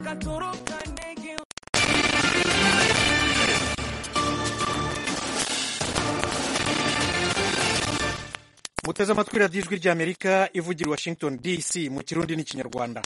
muteze amatwi radiyo ijwi ry'Amerika ivugira i Washington DC mu kirundi n'ikinyarwanda.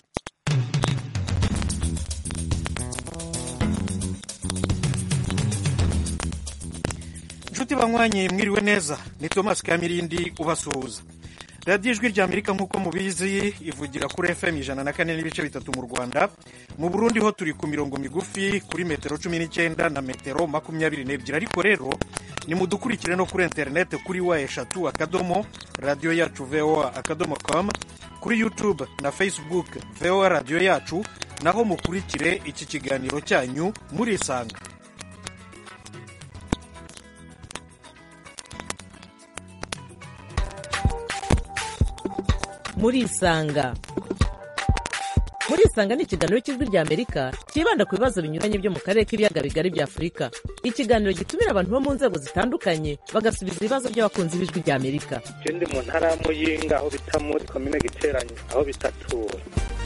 Inshuti banywanyi mwiriwe neza, ni Thomas Kamirindi ubasuhuza. Radiyo ijwi ry'Amerika nk'uko mubizi ivugira kuri FM 104.3 mu Rwanda. Mu Burundi ho turi ku mirongo migufi kuri metero 19 na metero 22, ariko rero ni mudukurikire no kuri internet kuri wa3 radio yacu voa.com, kuri YouTube na Facebook VOA radio yacu, naho mukurikire iki kiganiro cyanyu murisanga. Murisanga ni ikiganiro cy'ijwi ry'Amerika kibanda ku bibazo binyuranye byo mu karere k'ibiyaga bigari bya Afurika. Ikiganiro gitumira abantu bo mu nzego zitandukanye bagasubiza ibibazo by'abakunzi b'ijwi ry'Amerika. Ndi mu ntara ya Muyinga aho bita muri komine Giteranyi aho bitatura.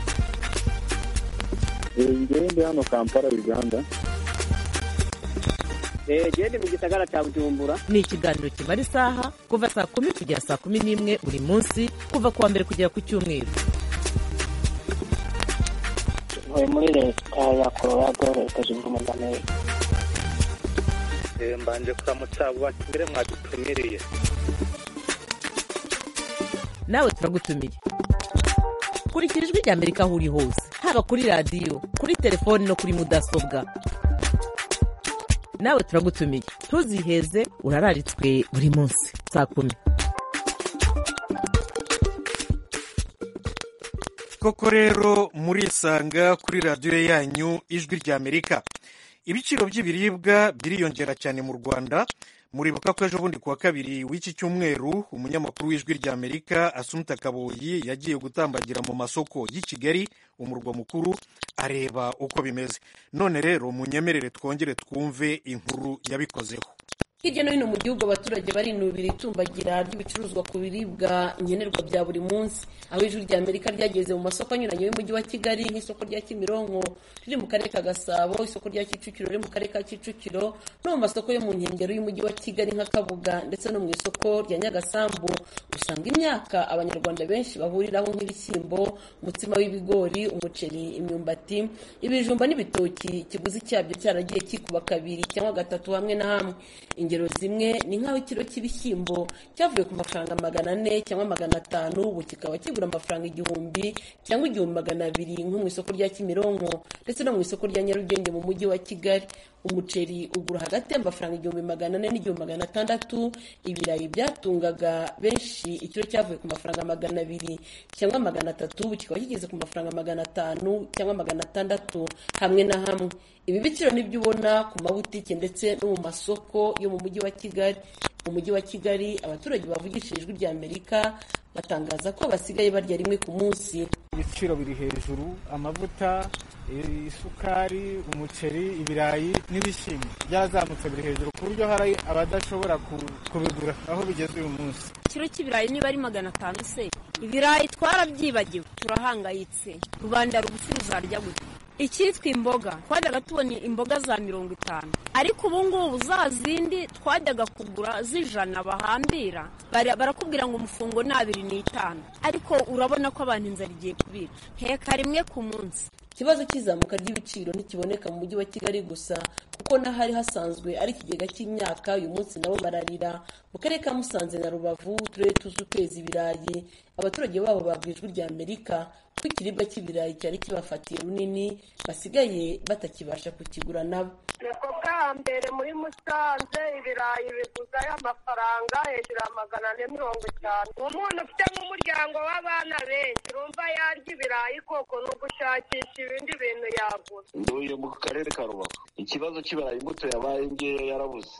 Ndi hano Kampala Uganda. Ndi mu gisagara cya Bujumbura. Ni ikiganiro kimara isaha kuva saa 10 kugera saa 11 buri munsi kuva kuwa mbere kugera ku cyumweru. Muri leta ya Colorado leta zunze ubumwe za Amerika. Mbanje kuramutsa abakire mwadutumiriye. Nawe turagutumiye. Kurikira ijwi ry'Amerika aho uri hose, haba kuri radio, kuri telefone no kuri mudasobwa. Nawe turagutumiye, ntuziheze, urararitswe buri munsi saa 10. Koko rero murisanga kuri radiyo yanyu ijwi ry'Amerika. Ibiciro by'ibiribwa biriyongera cyane mu Rwanda. Muribuka ko ejo bundi kuwa kabiri w'iki cyumweru umunyamakuru w'ijwi ry'Amerika Asumta Kaboyi yagiye gutambagira mu masoko y'i Kigali, umurwa mukuru, areba uko bimeze. None rero munyemerere twongere twumve inkuru yabikozeho. Hirya no hino mu gihugu abaturage barinubira itumbagira ry'ibicuruzwa ku biribwa nkenerwa bya buri munsi. Aho ijwi ry'Amerika ryageze mu masoko anyuranye y'umujyi wa Kigali, nk'isoko rya Kimironko riri mu karere ka Gasabo, isoko rya Kicukiro riri mu karere ka Kicukiro, no mu masoko yo mu nkengero y'umujyi wa Kigali nka Kabuga ndetse no mu isoko rya Nyagasambu. Usanga imyaka abanyarwanda benshi bahuriraho nk'ibishyimbo, umutsima w'ibigori, umuceri, imyumbati, ibijumba n'ibitoki, ikiguzi cyabyo cyaragiye kikuba kabiri cyangwa gatatu hamwe na hamwe. Ingero zimwe ni nk'aho ikiro cy'ibishyimbo cyavuye ku mafaranga 400 cyangwa 500, ubu kikaba kigura amafaranga 1000 cyangwa 1200 nko mu isoko rya Kimironko ndetse no mu isoko rya Nyarugenge mu mujyi wa Kigali. Umuceri ugura hagati y'amafaranga 1400 n'1600. Ibirayi byatungaga benshi ikiro cyavuye ku mafaranga 200 cyangwa 300, ubu kikaba kigeze ku mafaranga 500 cyangwa 600 hamwe na hamwe. Ibi biciro nibyo ubona ku mabutike ndetse no mu masoko yo mu mujyi wa Kigali. Mu mujyi wa Kigali abaturage bavugishije ijwi ry'Amerika batangaza ko basigaye barya rimwe ku munsi. Ibiciro biri hejuru, amavuta, isukari, umuceri, ibirayi n'ibishyimbo byazamutse biri hejuru ku buryo hari abadashobora kubigura aho bigeze uyu munsi. Ikiro cy'ibirayi niba ari 500 se, ibirayi twarabyibagiwe, turahangayitse, rubanda rugufi ruzarya gute? Icyitwa imboga twajyaga tubona imboga za 50, ariko ubu ngubu za zindi twajyaga kugura z'ijana bahambira barakubwira ngo umufungo ni 25, ariko urabona ko abantu inzara igiye kubica, heka rimwe ku munsi. Ikibazo cy'izamuka ry'ibiciro ntikiboneka mu mujyi wa Kigali gusa, kuko n'ahari hasanzwe ari ikigega cy'imyaka uyu munsi nabo bararira. Mu karere ka Musanze na Rubavu, uturere tuzi ukwezi ibirayi, abaturage babo babwiye ijwi ry'Amerika ko ikiribwa cy'ibirayi cyari kibafatiye runini, basigaye batakibasha kukigura nabo. Niko bwa mbere muri Musanze ibirayi biguzayo amafaranga hejuru ya 450. Umuntu ufite nk'umuryango w'abana benshi urumva yarya ibirayi koko no gushakisha ibindi bintu yagura. Nduye mu karere ka Rubavu. Ikibazo cy'ibirayi imbuto yabaye ngeya yarabuze.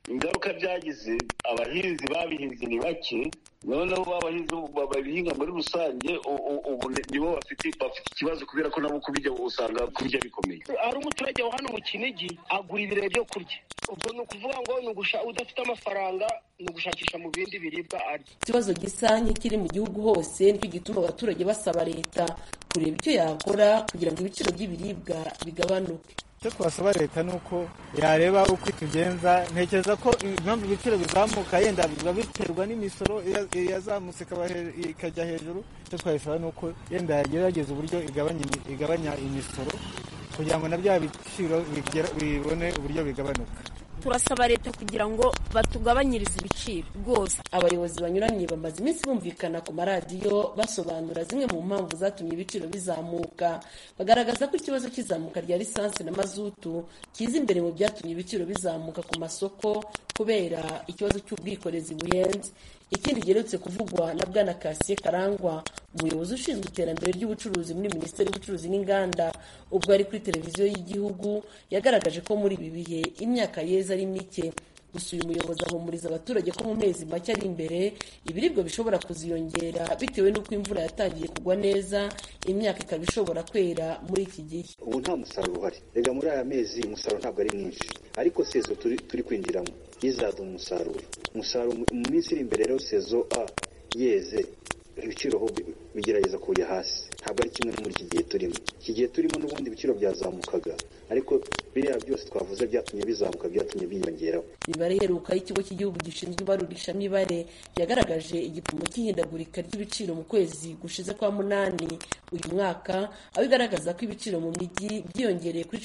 ingaruka byagize abahinzi babihinze ni bake, noneho abahinzi babihinga muri rusange ubu nibo bafite ikibazo kubera ko nabo kubijya usanga kubijya bikomeye. Ari umuturage wa hano mu Kinigi agura ibirere byo kurya, ubwo ni ukuvuga ngo udafite amafaranga ni ugushakisha mu bindi biribwa arya. Ikibazo gisa nk'ikiri mu gihugu hose nicyo gituma abaturage basaba leta kureba icyo yakora kugira ngo ibiciro by'ibiribwa bigabanuke. icyo twasaba leta ni uko yareba uko itugenza. Ntekereza ko impamvu ibiciro bizamuka yenda biba biterwa n'imisoro yazamutse ikajya hejuru. Icyo twayisaba ni uko yenda yagerageza uburyo igabanya imisoro kugira ngo na bya biciro bibone uburyo bigabanuka. Turasaba leta kugira ngo batugabanyirize ibiciro rwose. Abayobozi banyuranye bamaze iminsi bumvikana ku maradiyo basobanura zimwe mu mpamvu zatumye ibiciro bizamuka. Bagaragaza ko ikibazo cy'izamuka rya lisansi na mazutu kiza imbere mu byatumye ibiciro bizamuka ku masoko kubera ikibazo cy'ubwikorezi buhenze. Ikindi giherutse kuvugwa na Bwana Kasiye Karangwa, umuyobozi ushinzwe iterambere ry'ubucuruzi muri Minisiteri y'Ubucuruzi n'Inganda, ubwo ari kuri televiziyo y'igihugu, yagaragaje ko muri ibi bihe imyaka yeze ari mike. Gusa uyu muyobozi ahumuriza abaturage ko mu mezi make ari imbere ibiribwa bishobora kuziyongera bitewe n'uko imvura yatangiye kugwa neza, imyaka ikaba ishobora kwera muri iki gihe. Ubu nta musaruro uhari, rega muri aya mezi umusaruro ntabwo ari mwinshi, ariko sezo turi kwinjiramo izaduha umusaruro mu minsi iri imbere. Rero sezo A yeze ibiciro ho bigerageza kujya hasi, ntabwo ari kimwe muri iki gihe turimo n'ubundi ibiciro byazamukaga, ariko biriya byose twavuze byatumye bizamuka, byatumye biyongeraho. Imibare iheruka y'ikigo cy'igihugu gishinzwe ibarurishamibare yagaragaje igipimo cy'ihindagurika ry'ibiciro mu kwezi gushize kwa munani uyu mwaka, aho igaragaza ko ibiciro mu mijyi byiyongereye kuri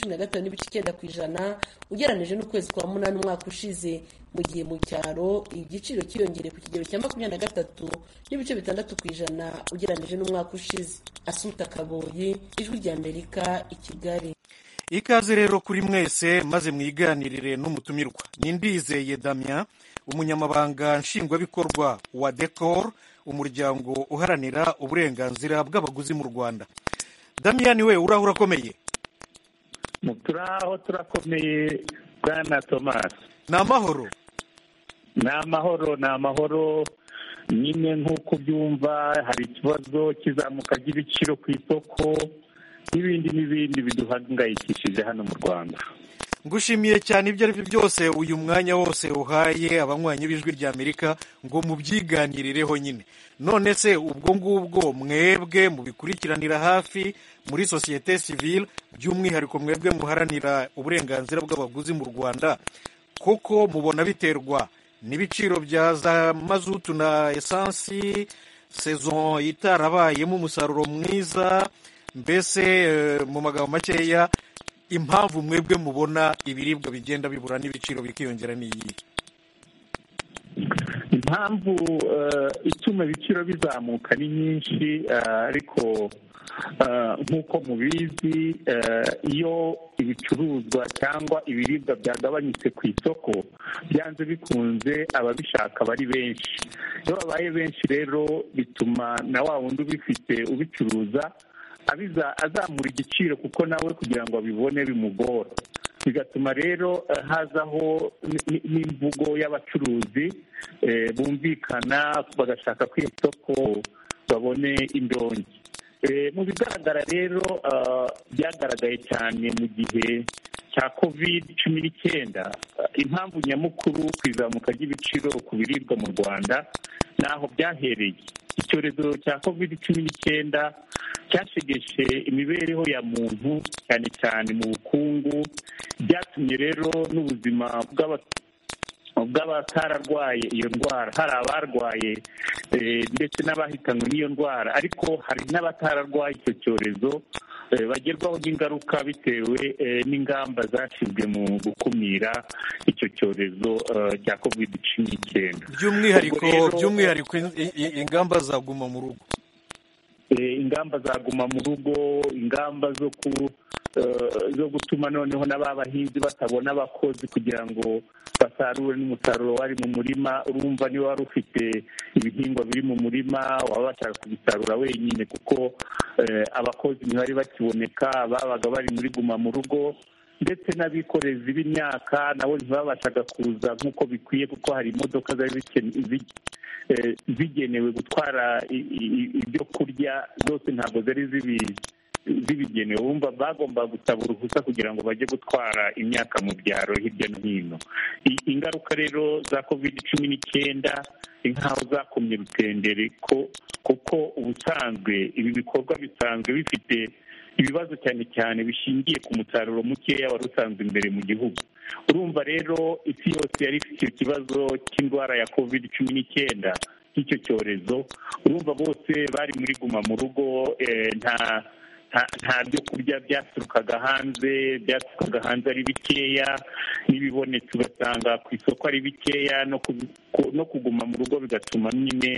15.9% ugereranije n'ukwezi kwa munani umwaka ushize, mu gihe mu cyaro igiciro cyiyongereye ku kigero cya 23.6% ugereranije n'umwaka ushize. Assumpta Kaboyi, Ijwi ry'Amerika, i Kigali. Ikaze rero kuri mwese maze mwiganirire n'umutumirwa. Nindizeye Damien, umunyamabanga nshingwabikorwa wa Decor, umuryango uharanira uburenganzira bw'abaguzi mu Rwanda. Damien, we urakomeye? Turakomeye Bwana Thomas. Ni amahoro? Ni amahoro nyine nk'uko byumva. Hari ikibazo kizamuka ry'ibiciro ku isoko n'ibindi biduhangayikishije hano mu Rwanda. Ngushimiye cyane ibyo ari byo byose uyu mwanya wose uhaye abanywanyi b'Ijwi ry'Amerika ngo mubyiganirireho nyine. None se ubwo ngubwo mwebwe mubikurikiranira hafi muri societe civile, by'umwihariko mwebwe muharanira uburenganzira bw'abaguzi mu Rwanda, koko mubona biterwa n'ibiciro bya za mazutu na esansi, saison itarabayemo umusaruro mwiza? Mbese mu magambo makeya, impamvu mwebwe mubona ibiribwa bigenda bibura n'ibiciro bikiyongera ni iyi? Impamvu ituma ibiciro bizamuka ni nyinshi, ariko nk'uko mubizi, iyo ibicuruzwa cyangwa ibiribwa byagabanyutse ku isoko, byanze bikunze ababishaka bari benshi. Iyo babaye benshi rero bituma na wa wundi ubifite ubicuruza azamura igiciro, kuko nawe kugira ngo abibone bimugora. Bigatuma rero hazaho n'imvugo y'abacuruzi bumvikana bagashaka ko isoko babone indonke. Mu bigaragara rero byagaragaye cyane mu gihe cya COVID-19. Impamvu nyamukuru ku izamuka ry'ibiciro ku biribwa mu Rwanda naho byahereye. Icyorezo cya COVID-19 cyashegeshe imibereho ya muntu cyane cyane mu bukungu, byatumye rero n'ubuzima bw'abatararwaye iyo ndwara. Hari abarwaye ndetse n'abahitanwe n'iyo ndwara, ariko hari n'abatararwaye icyo cyorezo bagerwaho n'ingaruka bitewe n'ingamba zashyizwe mu gukumira icyo cyorezo cya COVID-19. by'umwihariko ingamba zaguma mu rugo. Ingamba zaguma mu rugo, ingamba zo gutuma noneho n'abahinzi batabona abakozi kugira ngo basarure n'umusaruro wari mu murima. Urumva niba wari ufite ibihingwa biri mu murima waba bashaka kubisarura wenyine, kuko abakozi ntibari bakiboneka, babaga bari muri guma mu rugo. ndetse n'abikorezi b'imyaka nabo ntibabashaga kuza nk'uko bikwiye kuko hari imodoka zari zigenewe gutwara ibyo kurya zose ntabwo zari zibigenewe. Wumva bagomba gusaba uruhusa kugira ngo bajye gutwara imyaka mu byaro hirya no hino. Ingaruka rero za COVID-19 nk'aho zakomye rutendere kuko ubusanzwe ibi bikorwa bisanzwe bifite ibibazo cyane cyane bishingiye ku musaruro mukeya wari usanzwe imbere mu gihugu. Urumva rero isi yose yari ifite icyo kibazo cy'indwara ya COVID-19 cy'icyo cyorezo. Urumva bose bari muri guma mu rugo, nta byo kurya byaturukaga hanze ari bikeya, n'ibibonetse ugasanga ku isoko ari bikeya, no kuguma mu rugo bigatuma nyine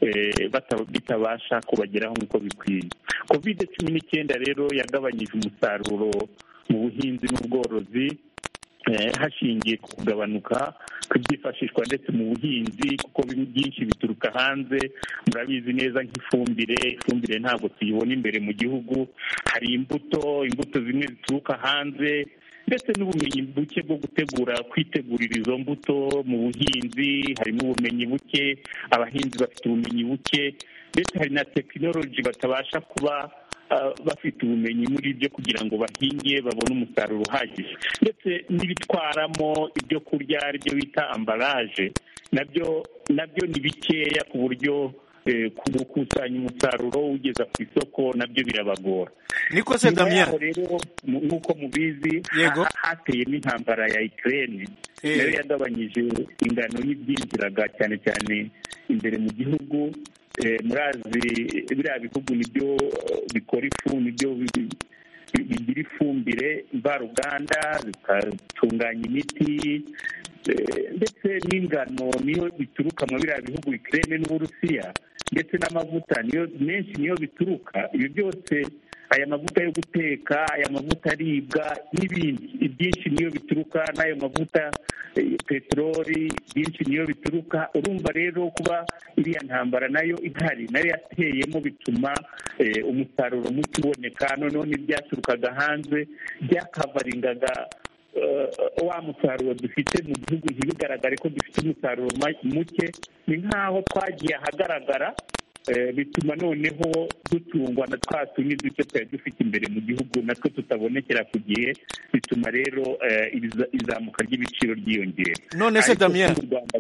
bitabasha kubageraho nk'uko bikwiye. COVID-19 rero yagabanyije umusaruro mu buhinzi n'ubworozi hashingiye ku kugabanuka kw'ibyifashishwa ndetse mu buhinzi kuko byinshi bituruka hanze. Murabizi neza ifumbire ntabwo tuyibona imbere mu gihugu. Hari imbuto zimwe zituruka hanze ndetse n'ubumenyi buke bwo kwitegurira izo mbuto mu buhinzi. Harimo ubumenyi buke, abahinzi bafite ubumenyi buke, ndetse hari na tekinoloji batabasha kuba bafite ubumenyi muri byo kugira ngo bahinge babone umusaruro uhagije. Ndetse n'ibitwaramo ibyo kurya aribyo bita ambaraje nabyo ni bikeya ku buryo gukusanya umusaruro ugeza ku isoko nabyo birabagora. Niko se Damien, rero nk'uko mubizi hateyemo intambara ya Ukraine nayo yagabanyije ingano y'ibyinjiraga cyane cyane imbere mu gihugu. Murazi biriya bihugu nibyo bikora ifu, nibyo bigira ifumbire mvaruganda, bigatunganya imiti, ndetse n'ingano niyo bituruka mu biriya bihugu Ukraine n'Uburusiya, ndetse n'amavuta niyo bituruka. Ibi byose, aya mavuta yo guteka, aya mavuta aribwa n'ibindi ibyinshi niyo bituruka, n'ayo mavuta peteroli byinshi niyo bituruka. Urumva rero kuba iriya ntambara nayo ihari, nayo yateyemo bituma umusaruro muke uboneka. Noneho n'ibyaturukaga hanze byakavaringaga wa musaruro dufite mu gihugu ntibigaragare ko dufite umusaruro muke. Ni nk'aho twagiye ahagaragara, bituma noneho dutungwa na twa tuni duke twari dufite imbere mu gihugu natwe tutabonekera ku gihe, bituma rero izamuka ry'ibiciro ryiyongera. None se Damien,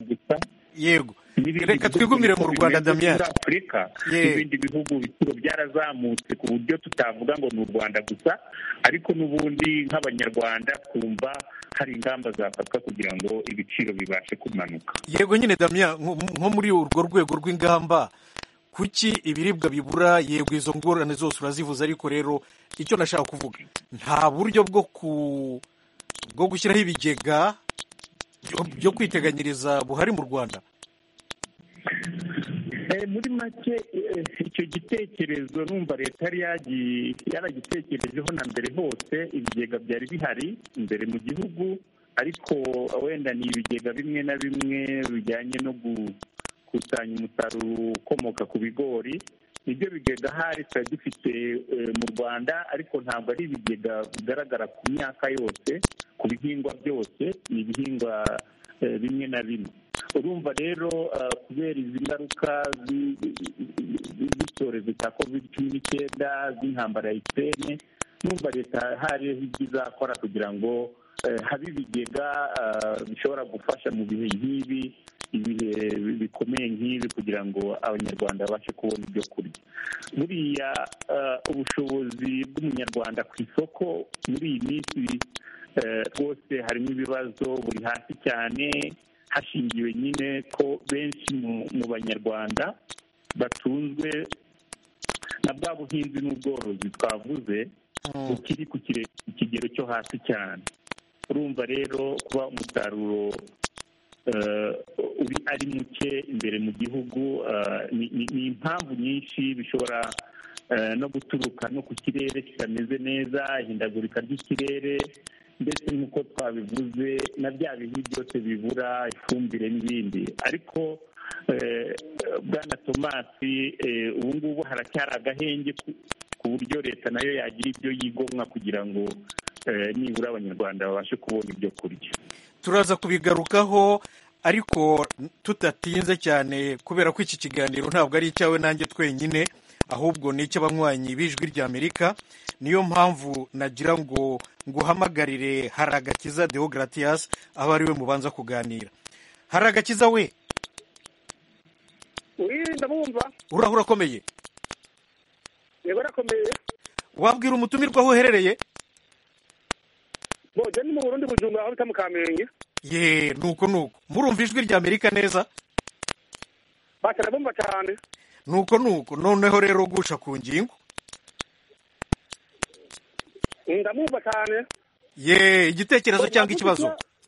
yego reka twigumire mu Rwanda Damien. Muri Afurika n'ibindi bihugu ibiciro byarazamutse ku buryo tutavuga ngo ni u Rwanda gusa, ariko n'ubundi nk'abanyarwanda twumva hari ingamba zafatwa kugira ngo ibiciro bibashe kumanuka. Yego nyine Damien, nko muri urwo rwego rw'ingamba, kuki ibiribwa bibura? Yego izo ngorane zose urazivuze, ariko rero icyo nashaka kuvuga, nta buryo bwo gushyiraho ibigega byo kwiteganyiriza buhari mu Rwanda? Muri make icyo gitekerezo numva leta yari yaragitekerejeho na mbere hose. Ibigega byari bihari imbere mu gihugu, ariko wenda ni ibigega bimwe na bimwe bijyanye no gukusanya umusaruro ukomoka ku bigori. Nibyo bigega hari twari dufite mu Rwanda, ariko ntabwo ari ibigega bigaragara ku myaka yose, ku bihingwa byose. Ni ibihingwa bimwe na bimwe. Urumva rero kubera izi ngaruka z'icyorezo cya COVID-19 z'intambara ya Ukraine, numva leta hari ibyo izakora kugira ngo habe ibigega bishobora gufasha mu bihe nk'ibi, ibihe bikomeye nk'ibi, kugira ngo abanyarwanda babashe kubona ibyo kurya. Buriya ubushobozi bw'umunyarwanda ku isoko muri iyi minsi rwose harimo ibibazo, buri hasi cyane, hashingiwe nyine ko benshi mu banyarwanda batunzwe na bwa buhinzi n'ubworozi twavuze bukiri ku kigero cyo hasi cyane. Urumva rero kuba umusaruro ari muke imbere mu gihugu ni impamvu nyinshi, bishobora no guturuka no ku kirere kitameze neza, ihindagurika ry'ikirere, ndetse nk'uko twabivuze na bya bintu byose bibura, ifumbire n'ibindi. Ariko bwana Tomasi, ubu ngubu haracyari agahenge ku buryo leta nayo yagira ibyo yigomwa kugira ngo nibura abanyarwanda babashe kubona ibyo kurya. turaza kubigarukaho ariko tudatinze cyane kubera ko iki kiganiro ntabwo ari icyawe nanjye twenyine, ahubwo ni icy'abanywanyi b'ijwi ry'Amerika. niyo mpamvu nagira ngo nguhamagarire Haragakiza Deogratias aba ari we mubanza kuganira. Haragakiza we, ndabumva. uraho urakomeye? yego arakomeye. wabwira umutumirwa aho uherereye? bo je ni mu Burundi Bujumbura aho bita mu Kamenge. Ye, nuko murumva ijwi ry'Amerika neza? Batarabumva cyane. nuko noneho rero gusha ku ngingo. ndamumva cyane. Ye, igitekerezo cyangwa ikibazo?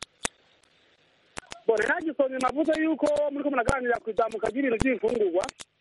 bone ntagisonye navuze yuko muri ko munaganira ku izamuka ry'ibintu by'imfungurwa.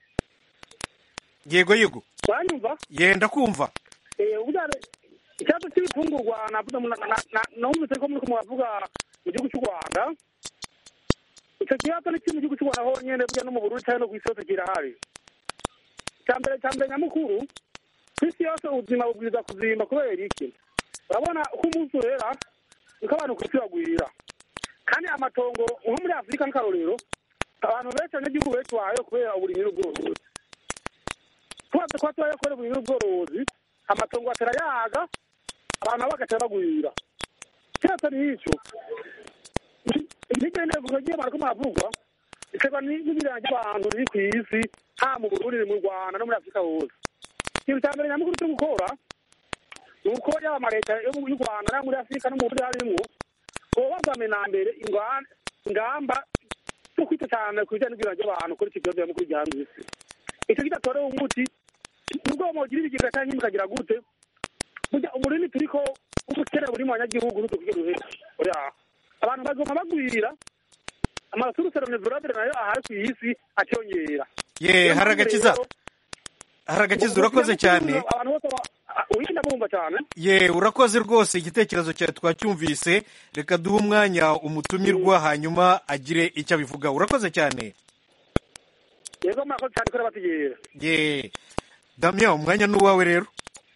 Yego banyumva? Yenda kumva. Ubujyane ikibazo cy'ibifungurwa navuze numvise ko muri ko mubavuga mu gihugu cy'u Rwanda. Icyo kibazo ni kimwe mu gihugu cy'u Rwanda honyine burya no mu Burundi cyangwa no ku isi yose kirahari. Cyambere nyamukuru ku isi yose ubuzima bubwiza kuzimba kubera iki? Urabona uko umunsi urera niko abantu ku isi bagwira. Kandi amatongo nko muri Afurika nk'akarorero abantu benshi n'igihugu benshi bayo kubera uburimyi n'ubworozi. Kuba tubayakora uburimyi n'ubworozi amatongo atera yaga abantu bagatera bagwira. Cyose ni icyo nigende kugiye barako mavuga ikaba n'ibiranje abantu biri ku isi ha mu Burundi mu Rwanda no muri Afurika hose. Ikintu cyambere nyamukuru cyo gukora nuko yaba amaleta yo mu Rwanda no muri Afurika no mu Burundi harimo kuba bamenambere ingamba zo kwita cyane ku bijyanye n'ibiranje abantu kuri iki kibazo nyamukuru gihanze isi. Icyo kitatorewe umuti nubwo mugira ibigega cyangwa mukagira gute burya umurimi turiko ubukene buri mu banyagihugu n'utukige ruhera. Oya abantu bagomba bagwira amasurusero vulnerable nayo ahari ku isi acyongera. Ye, Haragakiza urakoze cyane. Abantu bose uhinda bumva cyane. Ye, urakoze rwose, igitekerezo cyawe twacyumvise. Reka duhe umwanya umutumirwa hanyuma agire icyo abivuga. Urakoze cyane. Yego murakoze cyane kuri abategera. Ye, Damien umwanya ni uwawe rero.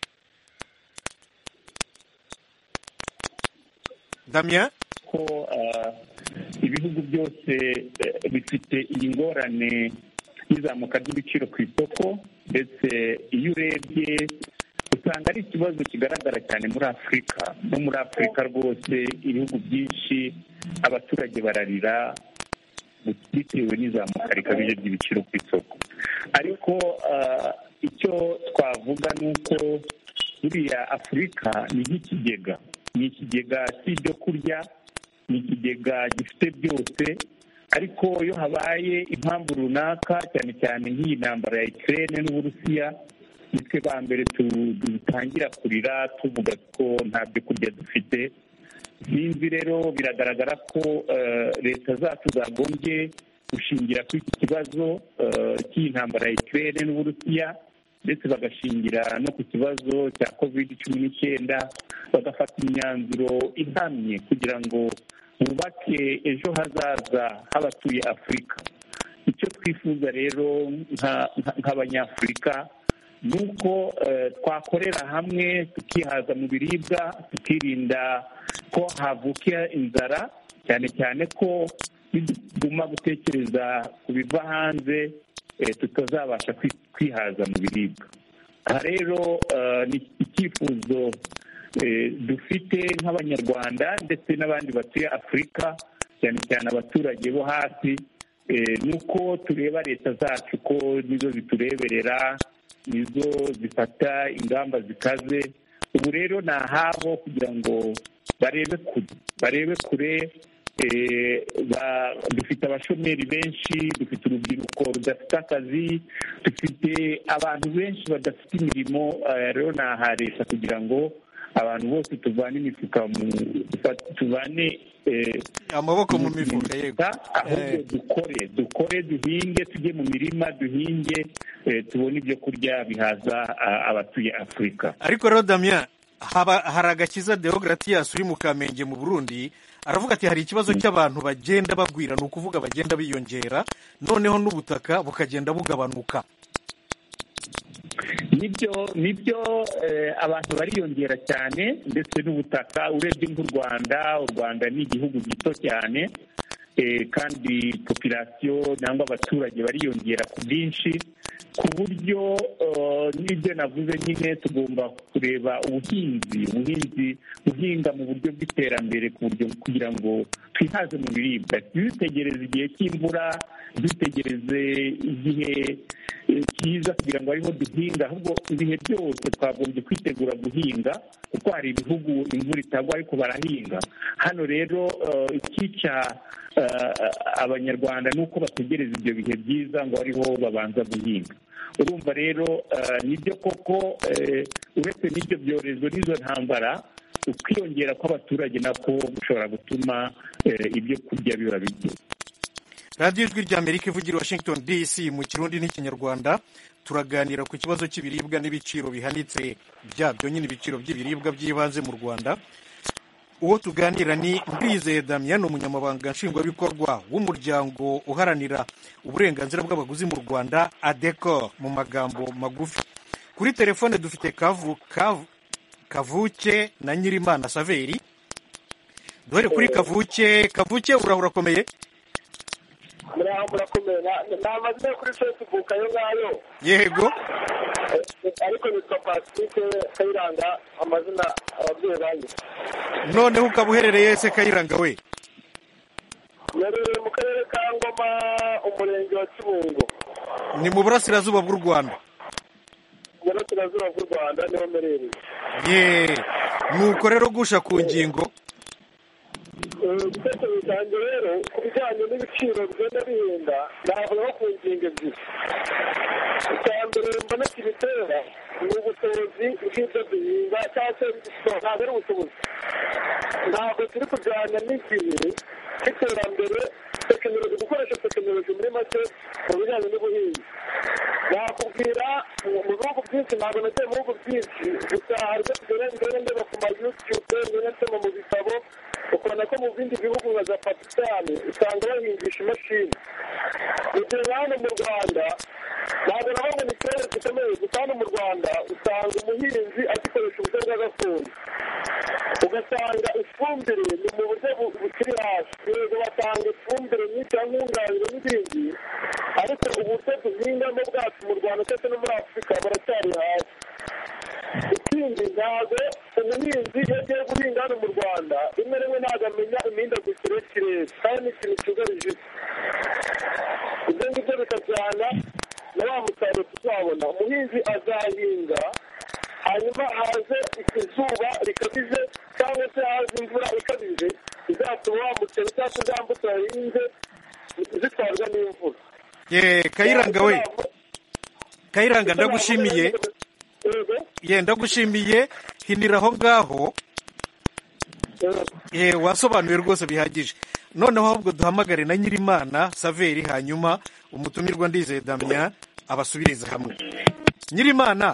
Damien ko ibihugu byose bifite iyi ngorane y'izamuka ry'ibiciro ku isoko, ndetse iyo urebye usanga ari ikibazo kigaragara cyane muri Afurika. No muri Afurika rwose ibihugu byinshi abaturage bararira bitewe n'izamuka rikabije ry'ibiciro ku isoko. Ariko icyo twavuga ni uko buriya Afurika ni nk'ikigega, ni ikigega cy'ibyo kurya, ni ikigega gifite byose, ariko iyo habaye impamvu runaka cyane cyane nk'iyi ntambara ya Ukraine n'Uburusiya, nitwe ba mbere dutangira kurira tuvuga ko nta byo kurya dufite. Sinzi rero biragaragara ko leta zacu zagombye gushingira kuri iki kibazo cy'iyi ntambara ya Ukraine n'Uburusiya, ndetse bagashingira no ku kibazo cya COVID-19, bagafata imyanzuro ihamye kugira ngo bubake ejo hazaza h'abatuye Afurika. Icyo twifuza rero nk'abanyafurika ni uko twakorera hamwe tukihaza mu biribwa, tukirinda ko havuka inzara, cyane cyane ko niduguma gutekereza ku biva hanze tutazabasha kwihaza mu biribwa. Aha rero ni icyifuzo dufite nk'abanyarwanda ndetse n'abandi batuye Afurika, cyane cyane abaturage bo hasi, nuko tureba leta zacu ko nizo zitureberera, nizo zifata ingamba zikaze. Ubu rero ni ahabo kugira ngo barebe kure. Dufite abashomeri benshi, dufite urubyiruko rudafite akazi, dufite abantu benshi badafite imirimo. Rero ni aha leta kugira ngo abantu bose tuvane imifuka tuvane amaboko mu mifuka. Yego, ahubwo dukore duhinge, tujye mu mirima duhinge, tubone ibyo kurya bihaza abatuye Afurika. Ariko rero Damien, Haragakiza Deogratias uri mu Kamenge mu Burundi aravuga ati hari ikibazo cy'abantu bagenda bagwira, ni ukuvuga bagenda biyongera, noneho n'ubutaka bukagenda bugabanuka. nibyo abantu bariyongera cyane ndetse n'ubutaka urebye nk'u Rwanda ni igihugu gito cyane kandi populasiyo cyangwa abaturage bariyongera ku bwinshi ku buryo n'ibyo navuze nyine tugomba kureba guhinga mu buryo bw'iterambere kugira ngo twihaze mu biribwa, dutegereze igihe cy'imvura, dutegereze igihe cyiza kugira ngo ariho duhinga, ahubwo ibihe byose twagombye kwitegura guhinga kuko hari ibihugu imvura itagwa ariko barahinga. Hano rero icyica abanyarwanda ni uko bategereza ibyo bihe byiza ngo ariho babanza guhinga. Urumva rero nibyo koko uretse n'ibyo byorezo n'izo ntambara, ukwiyongera kw'abaturage nako gushobora gutuma ibyo kurya biba bike. radiyo ijwi ry'Amerika ivugira Washington DC mu kirundi n'ikinyarwanda, turaganira ku kibazo cy'ibiribwa n'ibiciro bihanitse byabyo, nyine ibiciro by'ibiribwa by'ibanze mu Rwanda. Uwo tuganira ni Ndizeye Damien, umunyamabanga nshingwabikorwa w'umuryango uharanira uburenganzira bw'abaguzi mu Rwanda, ADECOR mu magambo magufi. Kuri telefone dufite Kavuke na Nyirimana Saveri. Dore kuri Kavuke urakomeye? Murakomeye. Namaze kuri Facebook ayo ngayo. Yego. Ariko nitwa Patrick Kayiranga, amazina ababyeyi banjye. Noneho ukaba uherereye se Kayiranga we? Nerereye mu karere ka Ngoma, umurenge wa Kibungo. Ni mu burasirazuba bw'u Rwanda? Burasirazuba bw'u Rwanda niho merereye. Nuko rero gusha ku ngingo. Igitekerezo cyanjye rero ku bijyanye n'ibiciro bigenda bihenda, navuga ku ngingo ebyiri. Icya mbere mbona kibitera ni ubushobozi bw'ibyo duhinga, cyangwa se ntabwo ari ubushobozi, ntabwo turi kujyana n'igihe cy'iterambere, tekinoloji, gukoresha tekinoloji muri make mu bijyanye n'ubuhinzi. Nakubwira mu bihugu byinshi, ntabwo nagiye mu bihugu byinshi, gusa hari ibyo tugenda ndeba ku ma YouTube, ngenda nsoma mu bitabo, ukabona ko mu bindi bihugu nka za Pakisitani usanga bahingisha imashini. Mu gihe hano mu Rwanda ntabwo nababona ikibazo gikomeye, gusa hano mu Rwanda usanga umuhinzi agikoresha uburyo bwa gakondo, ugasanga ifumbire ni mu buryo bukiri hasi. Yego batanga ifumbire nyinshi ya nkunganire n'ibindi, ariko uburyo duhingamo bwacu mu Rwanda ndetse no muri Afurika baracyari hasi. Ikindi, ntabwo umuhinzi iyo agiye guhinga hano mu Rwanda rimwe rimwe ntabwo amenya imihindagurikire y'ikirere, kandi ni ikintu cyugarije isi. Ibyo ngibyo bikajyana na wa musaruro tuzabona. Umuhinzi azahinga, hanyuma haze izuba rikabije cyangwa se haze imvura ikabije, izatuma wa muceri cyangwa se za mbuto yahinze zitwarwa n'imvura. Kayiranga we, Kayiranga ndagushimiye. Ndagushimiye, hinira aho ngaho. Wasobanuye rwose bihagije. Noneho ahubwo duhamagare na Nyirimana Saveri, hanyuma umutumirwa Ndizeye Damien abasubirize hamwe. Nyirimana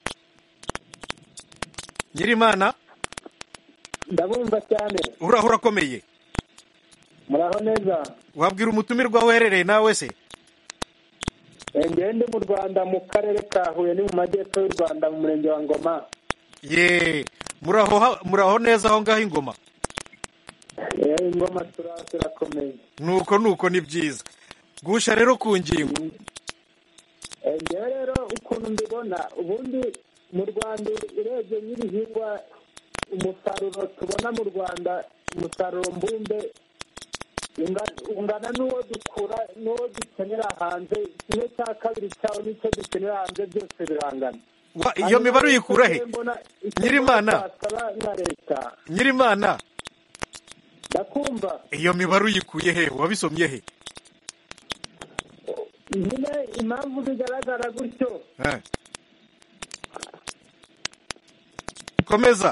ndabumva cyane. Urakomeye? Muraho neza. Wabwira umutumirwa uherereye nawe se? Ngende mu Rwanda mu karere ka Huye, ni mu majyepfo y'u Rwanda mu murenge wa Ngoma. Muraho neza aho ngaho Ingoma? Ingoma turakomeye. Nuko ni byiza. Gusha rero ku ngingo. Ngewe rero ukuntu mbibona, ubundi mu Rwanda urebye n'ibihingwa, umusaruro tubona mu Rwanda, umusaruro mbumbe ungana n'uwo dukura, n'uwo dukenera hanze. Kimwe cya kabiri cyawo n'icyo dukenera hanze byose birangana. Iyo mibare uyikura he? Nyirimana ndakumva. Iyo mibare uyikuye he? Wabisomye he? Nyine impamvu bigaragara gutyo. Komeza.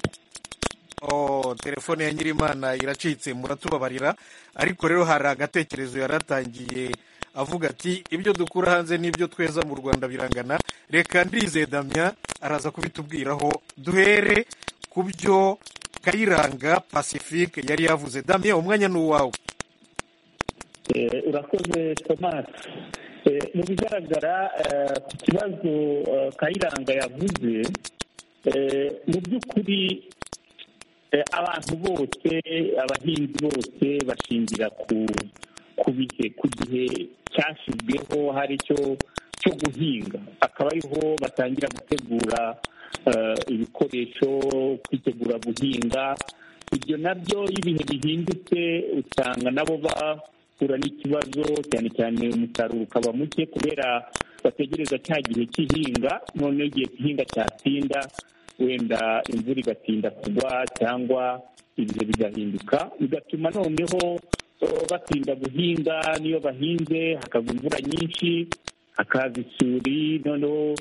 Telefone ya Nyirimana iracitse, muratubabarira. Ariko rero hari agatekerezo yaratangiye avuga ati ibyo dukura hanze n'ibyo tweza mu Rwanda birangana. Reka Ndizeye Damien araza kubitubwiraho. Duhere ku byo Kayiranga Pacifique yari yavuze. Damien, umwanya ni uwawe. Urakoze Thomas. mu bigaragara ku kibazo Kayiranga yavuze, mu by'ukuri abantu bose, abahinzi bose bashingira ku gihe cyashyizweho hari cyo guhinga, akaba ariho batangira gutegura ibikoresho, kwitegura guhinga. Ibyo nabyo iyo ibihe bihindutse usanga nabo bahura n'ikibazo, cyane cyane umusaruro ukaba muke kubera bategereza cya gihe cy'ihinga. Noneho igihe cy'ihinga cyatinda, wenda imvura igatinda kugwa cyangwa ibihe bigahinduka, bigatuma noneho batinda guhinga. Niyo bahinze hakagwa imvura nyinshi, hakaza isuri, noneho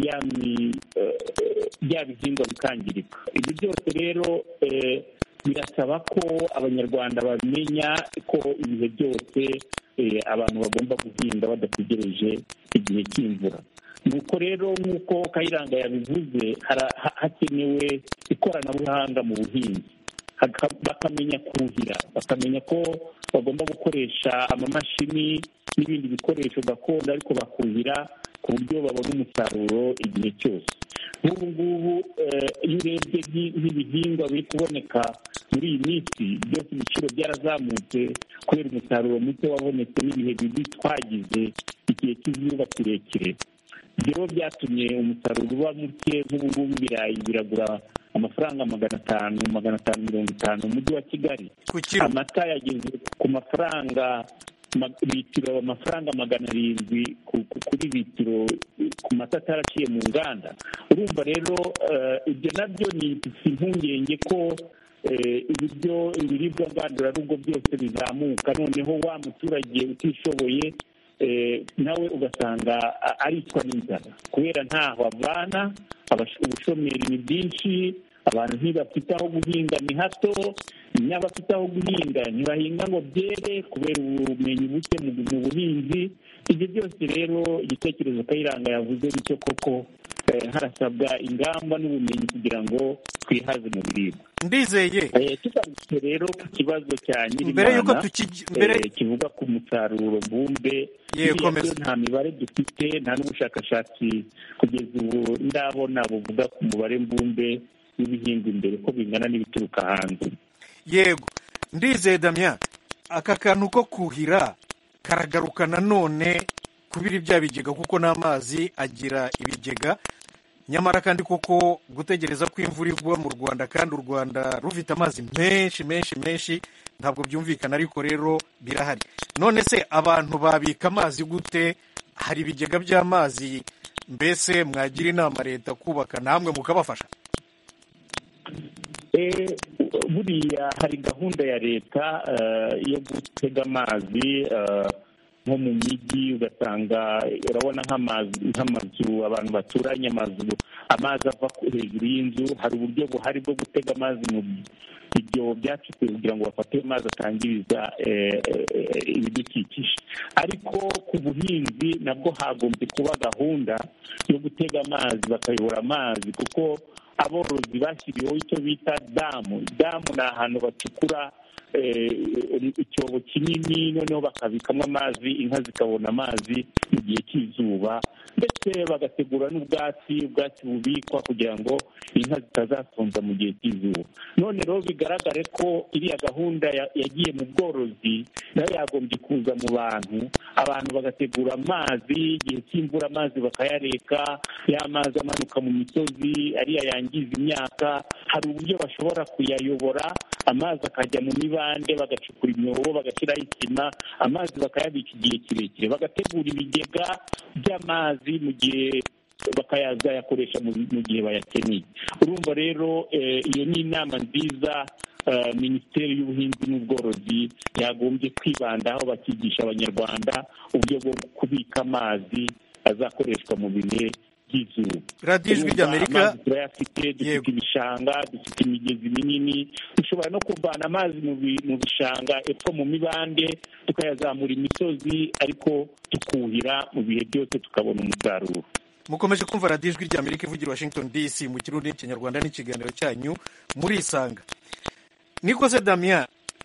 bya bihingwa bikangirika. Ibi byose rero birasaba ko abanyarwanda bamenya ko ibihe byose abantu bagomba guhinga badategereje igihe cy'imvura. Nuko rero nk'uko Kayiranga yabivuze, hakenewe ikoranabuhanga mu buhinzi, bakamenya kuhira, bakamenya ko bagomba gukoresha amamashini n'ibindi bikoresho gakondo, ariko bakuhira ku buryo babona umusaruro igihe cyose. nk'ubu ngubu iyo urebye nk'ibihingwa biri kuboneka muri iyi minsi, byose ibiciro byarazamutse kubera umusaruro muke wabonetse n'ibihe bibi twagize igihe cy'izuba kirekire. rero byatumye umusaruro uba muke. nk'ubu ngubu ibirayi biragura amafaranga 550 mu mujyi wa Kigali. Amata yageze ku mafaranga litiro amafaranga 700 kuri litiro ku mata ataraciye mu nganda. Urumva rero ibyo nabyo ni impungenge ko ibiribwa ngandurarugo byose bizamuka, noneho wa muturage utishoboye nawe ugasanga aricwa n'inzara kubera ntaho avana. Ubushomeri ni bwinshi, abantu ntibafite aho guhinga ni hato, n'abafite aho guhinga ntibahinga ngo byere kubera ubumenyi buke mu buhinzi. ibyo byose rero igitekerezo Kayiranga yavuze nicyo koko, harasabwa ingamba n'ubumenyi kugira ngo twihaze mu biribwa. Ndizeye tugarutse rero ku kibazo cya Nyirimana kivuga ku musaruro mbumbe, nta mibare dufite, nta n'ubushakashatsi kugeza ubu ndabona buvuga ku mubare mbumbe w'ibihingwa imbere ko bingana n'ibituruka hanze. Yego, Ndizeye Damien, aka kantu ko kuhira karagaruka nanone kubira bya bigega, kuko n'amazi agira ibigega. Nyamara kandi koko gutegereza ko imvura igwa mu Rwanda, kandi u Rwanda rufite amazi menshi ntabwo byumvikana, ariko rero birahari. None se abantu babika amazi gute? Hari ibigega by'amazi, mbese mwagira inama leta kubaka namwe mukabafasha? Buriya hari gahunda ya leta yo gutega amazi nko mu mijyi, ugasanga urabona nk'amazu abantu baturanye, amazi ava hejuru y'inzu. Hari uburyo buhari bwo gutega amazi mu ibyobo byacukuwe kugira ngo bafate amazi atangiriza ibidukikije. Ariko ku buhinzi nabwo hagombye kuba gahunda yo gutega amazi, bakayobora amazi, kuko aborozi bashyiriweho icyo bita damu. Damu ni ahantu bacukura icyobo kinini, noneho bakabikamo amazi, inka zikabona amazi mu gihe cy'izuba, ndetse bagategura n'ubwatsi bubikwa kugira ngo inka zitazasonza mu gihe cy'izuba. None rero bigaragare ko iriya gahunda yagiye mu bworozi nayo yagombye kuza mu abantu bagategura amazi, igihe cy'imvura amazi bakayareka, ya mazi amanuka mu misozi ariya yangiza imyaka. Hari uburyo bashobora kuyayobora, amazi akajya mu mibande, bagacukura imyobo, bagashyiraho isima, amazi bakayabika igihe kirekire, bagategura ibigega by'amazi mu gihe bakayakoresha mu gihe bayakeneye. Urumva rero iyo ni inama nziza Minisiteri y'Ubuhinzi n'Ubworozi yagombye kwibandaho, bakigisha abanyarwanda uburyo bwo kubika amazi azakoreshwa mu bihe by'izuba. Radiyo Ijwi ry'Amerika turayafite, dufite ibishanga, dufite imigezi minini, dushobora no kuvana amazi mu bishanga epfo mu mibande tukayazamura imisozi, ariko tukuhira mu bihe byose tukabona umusaruro. Mukomeje kumva Radiyo Ijwi ry'Amerika ivugira Washington DC mu Kirundi n'Ikinyarwanda, n'ikiganiro cyanyu murisanga. Nikoze Damien,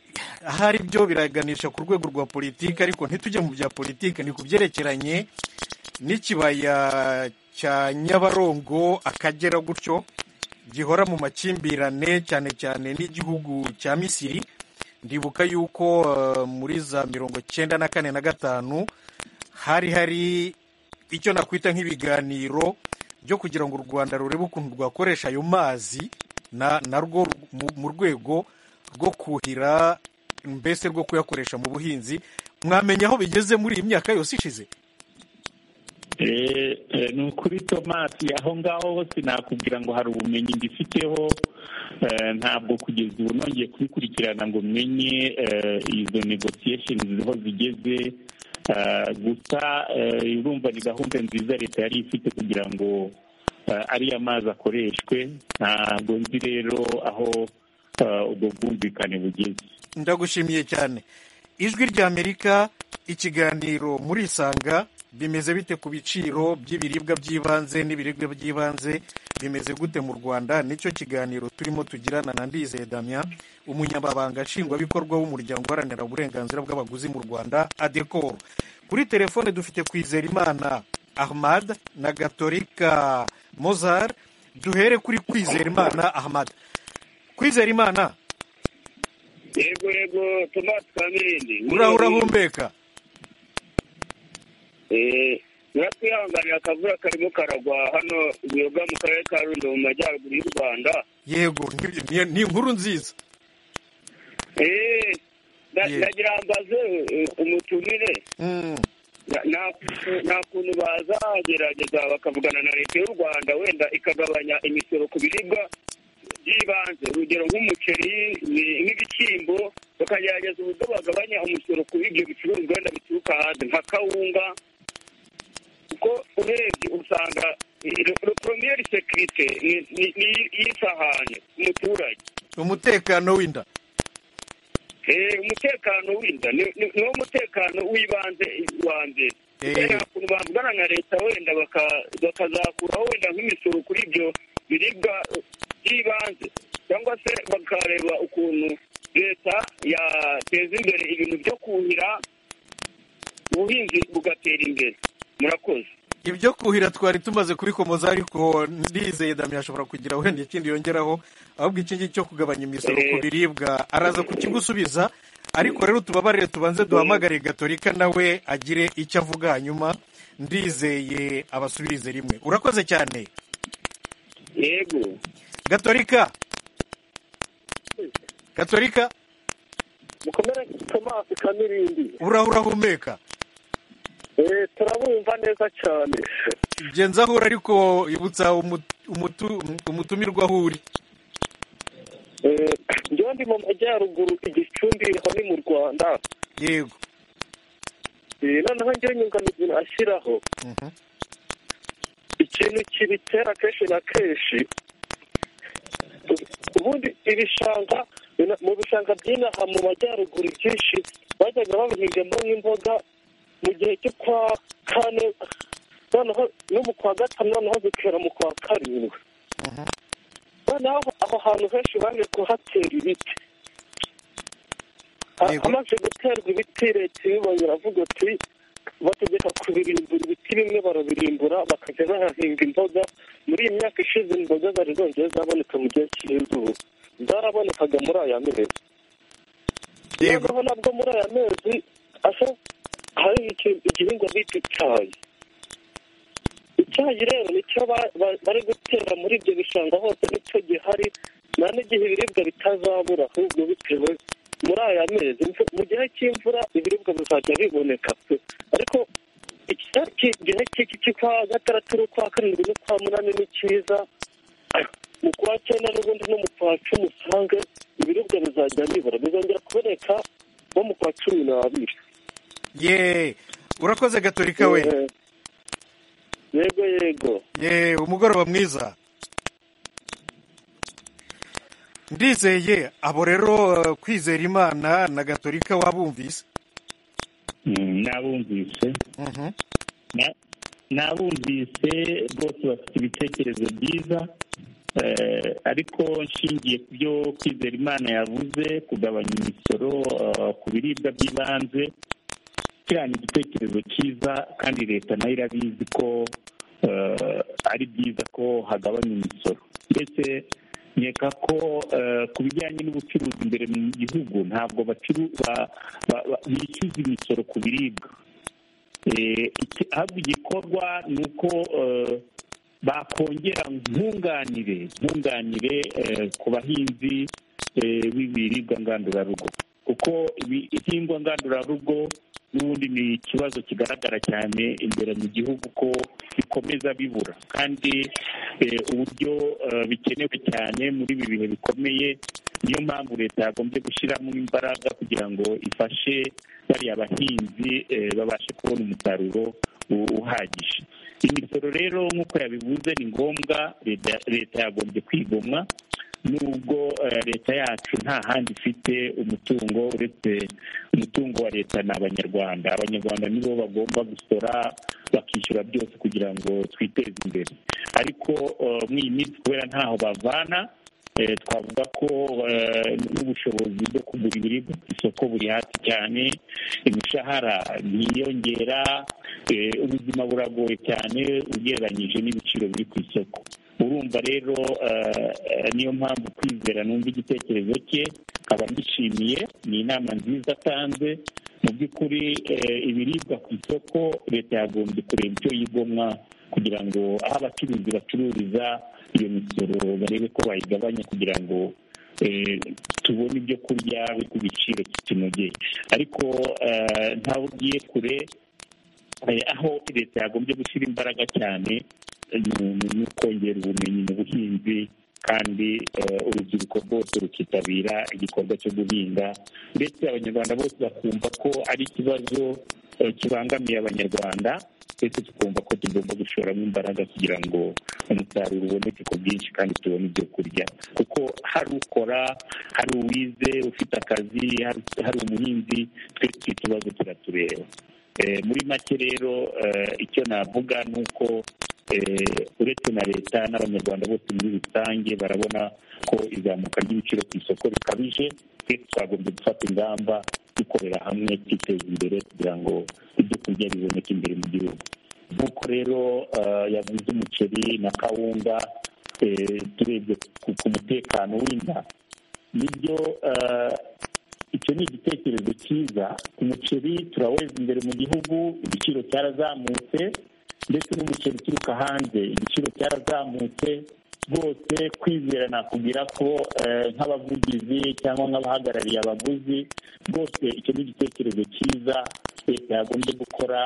ahari byo biraganisha ku rwego rwa politiki, ariko ntitujye mu bya politiki, ni ku byerekeranye n'ikibaya cya Nyabarongo, Akagera gutyo, gihora mu makimbirane cyane cyane n'igihugu cya Misiri. Ndibuka yuko muri za 94 na 95 hari icyo nakwita nk'ibiganiro byo kugira ngo u Rwanda rurebe ukuntu rwakoresha ayo mazi narwo mu rwego rwo kuhira, mbese rwo kuyakoresha mu buhinzi. Mwamenya aho bigeze muri iyi myaka yose ishize? Ni ukuri Tomasi, aho ngaho hose nakubwira ngo hari ubumenyi mbifiteho, ntabwo kugeza ubu nongeye kubikurikirana ngo menye izo negotiations aho zigeze. Gusa urumva ni gahunda nziza leta yari ifite kugira ngo ariya mazi akoreshwe. Ntabwo nzi rero aho ubwo bwumvikane bugeze. Ndagushimiye cyane. Ijwi ry'Amerika, ikiganiro muri Isanga. Bimeze bite ku biciro by'ibiribwa by'ibanze n'ibiribwa by'ibanze bimeze gute mu Rwanda? Nicyo kiganiro turimo tugirana na Ndizeye Damien, umunyamabanga nshingwabikorwa w'umuryango uharanira uburenganzira bw'abaguzi mu Rwanda ADECOR. Kuri telefone dufite Kwizerimana Ahmad na Gatolika Mozart. Duhere kuri Kwizerimana Ahmad. Kwizerimana, yego Thomas Kamirindi, urahumeka? Natwihanganira akavura karimo karagwa hano Buyoga mu karere ka Rulindo mu majyaruguru y'u Rwanda. Yego, ni inkuru nziza. Nagira mbaze umutumire, nta kuntu bazagerageza bakavugana na leta y'u Rwanda wenda ikagabanya imisoro ku biribwa by'ibanze, urugero nk'umuceri nk'ibishyimbo, bakagerageza uburyo bagabanya umusoro ku ibyo bicuruzwa wenda bituruka hanze nka kawunga, kuko urebye usanga première sécurité ni y'isahane umuturage, umutekano w'inda. Umutekano w'inda niwo mutekano w'ibanze wa mbere. Nta kuntu bavugana na leta wenda bakazakuraho wenda nk'imisoro kuri ibyo biribwa by'ibanze, cyangwa se bakareba ukuntu leta yateza imbere ibintu byo kuhira, ubuhinzi bugatera imbere. Murakoze. Ibyo kuhira twari tumaze kubikomoza, ariko Ndizeye Damien ashobora kugira wenda ikindi yongeraho, ahubwo iki ngiki cyo kugabanya imisoro ku biribwa araza kukigusubiza. Ariko rero tubabarire tubanze duhamagare Gatolika nawe agire icyo avuga, hanyuma Ndizeye abasubirize rimwe. Urakoze cyane. Yego. Gatolika mukomere Thomas Kamirindi. Urahumeka? Turabumva neza cyane. Genza ahura, ariko ibutsa umutumirwa aho uri. Njyewe ndi mu majyaruguru Igicumbi, aho ni mu Rwanda. Yego. Noneho njyewe nyunganizi ashyiraho ikintu kibitera kenshi na kenshi. Ubundi ibishanga, mu bishanga by'inaha mu majyaruguru byinshi bajyaga babihingamo nk'imboga mu gihe cyo kwa kane, noneho no mu kwa gatanu, noneho zikera mu kwa karindwi. Noneho aho hantu henshi baje kuhatera ibiti. Amaze guterwa ibiti, leta ibibonye iravuga ati bategeka kubirimbura ibiti bimwe, barabirimbura bakajya bahahinga imboga. Muri iyi myaka ishize imboga zari zongeye zaboneka mu gihe cy'izuba, zarabonekaga muri aya mezi. Noneho nabwo muri aya mezi hari igihingwa bita icyayi. Icyayi rero nicyo bari gutera muri ibyo bishanga hose, nicyo gihari, nta n'igihe ibiribwa bitazabura, ahubwo bitewe muri aya mezi. Mu gihe cy'imvura ibiribwa bizajya biboneka pe, ariko igihe cy'ukwa gatandatu n'ukwa karindwi n'ukwa munani ni cyiza, mu kwa cyenda n'ubundi no mu kwa cumi usange ibiribwa bizajya bibura, bizongera kuboneka nko mu kwa 12. Urakoze Gatolika we. Yego. Umugoroba mwiza. Ndizeye abo rero Kwizerimana na Gatolika wabumvise? Nabumvise. Nabumvise bose bafite ibitekerezo byiza, ariko nshingiye ku byo Kwizera Imana yavuze, kugabanya imisoro ku biribwa by'ibanze, kiriya ni igitekerezo cyiza kandi leta nayo irabizi ko ari byiza ko hagabanya imisoro. Mbese nkeka ko ku bijyanye n'ubucuruzi imbere mu gihugu ntabwo bishyuza imisoro ku biribwa, ahubwo igikorwa ni uko bakongera nkunganire ku bahinzi b'ibiribwa ngandurarugo, kuko ibihingwa ngandurarugo n'ubundi ni ikibazo kigaragara cyane imbere mu gihugu ko bikomeza bibura, kandi uburyo bikenewe cyane muri ibi bihe bikomeye. Niyo mpamvu leta yagombye gushyiramo imbaraga kugira ngo ifashe bariya bahinzi babashe kubona umusaruro uhagije. Imisoro rero nk'uko yabivuze ni ngombwa, leta yagombye kwigomwa, nubwo leta yacu nta handi ifite umutungo uretse umutungo wa leta ni abanyarwanda. Abanyarwanda nibo bagomba gusora bakishyura byose kugira ngo twiteze imbere, ariko muri iyi minsi kubera ntaho bavana, twavuga ko n'ubushobozi bwo kugura ibiribwa ku isoko buri hasi cyane, imishahara ntiyongera, ubuzima buragoye cyane ugereranyije n'ibiciro biri ku isoko. Urumva rero niyo mpamvu Kwizera numva igitekerezo cye, nkaba mbishimiye, ni inama nziza atanze. Mu by'ukuri ibiribwa ku isoko leta yagombye kureba icyo yigomwa kugira ngo aho abacuruzi bacururiza iyo misoro barebe ko bayigabanya kugira ngo tubone ibyo kurya ku giciro kitunogeye. Ariko ntawe ugiye kure, aho leta yagombye gushyira imbaraga cyane ni ukongera ubumenyi mu buhinzi, kandi urubyiruko rwose rukitabira igikorwa cyo guhinga, ndetse abanyarwanda bose bakumva ko ari ikibazo kibangamiye abanyarwanda, twese tukumva ko tugomba gushoramo imbaraga kugira ngo umusaruro uboneke ku bwinshi kandi tubone ibyo kurya, kuko hari ukora, hari uwize ufite akazi, hari umuhinzi, twese iki kibazo kiratureba. Muri make rero icyo navuga ni uko uretse na leta n'abanyarwanda bose muri rusange barabona ko izamuka ry'ibiciro ku isoko rikabije, twese twagombye gufata ingamba dukorera hamwe twiteza imbere kugira ngo ibyo kurya biboneke imbere mu gihugu. Nk'uko rero yavuze umuceri na kawunga, turebye ku mutekano w'inda, nibyo icyo ni igitekerezo cyiza. Umuceri turaweza imbere mu gihugu, igiciro cyarazamutse, ndetse n'umuceri uturuka hanze igiciro cyarazamutse rwose. Kwizera nakubwira ko nk'abavugizi cyangwa nk'abahagarariye abaguzi, rwose icyo ni igitekerezo cyiza leta yagombye gukora,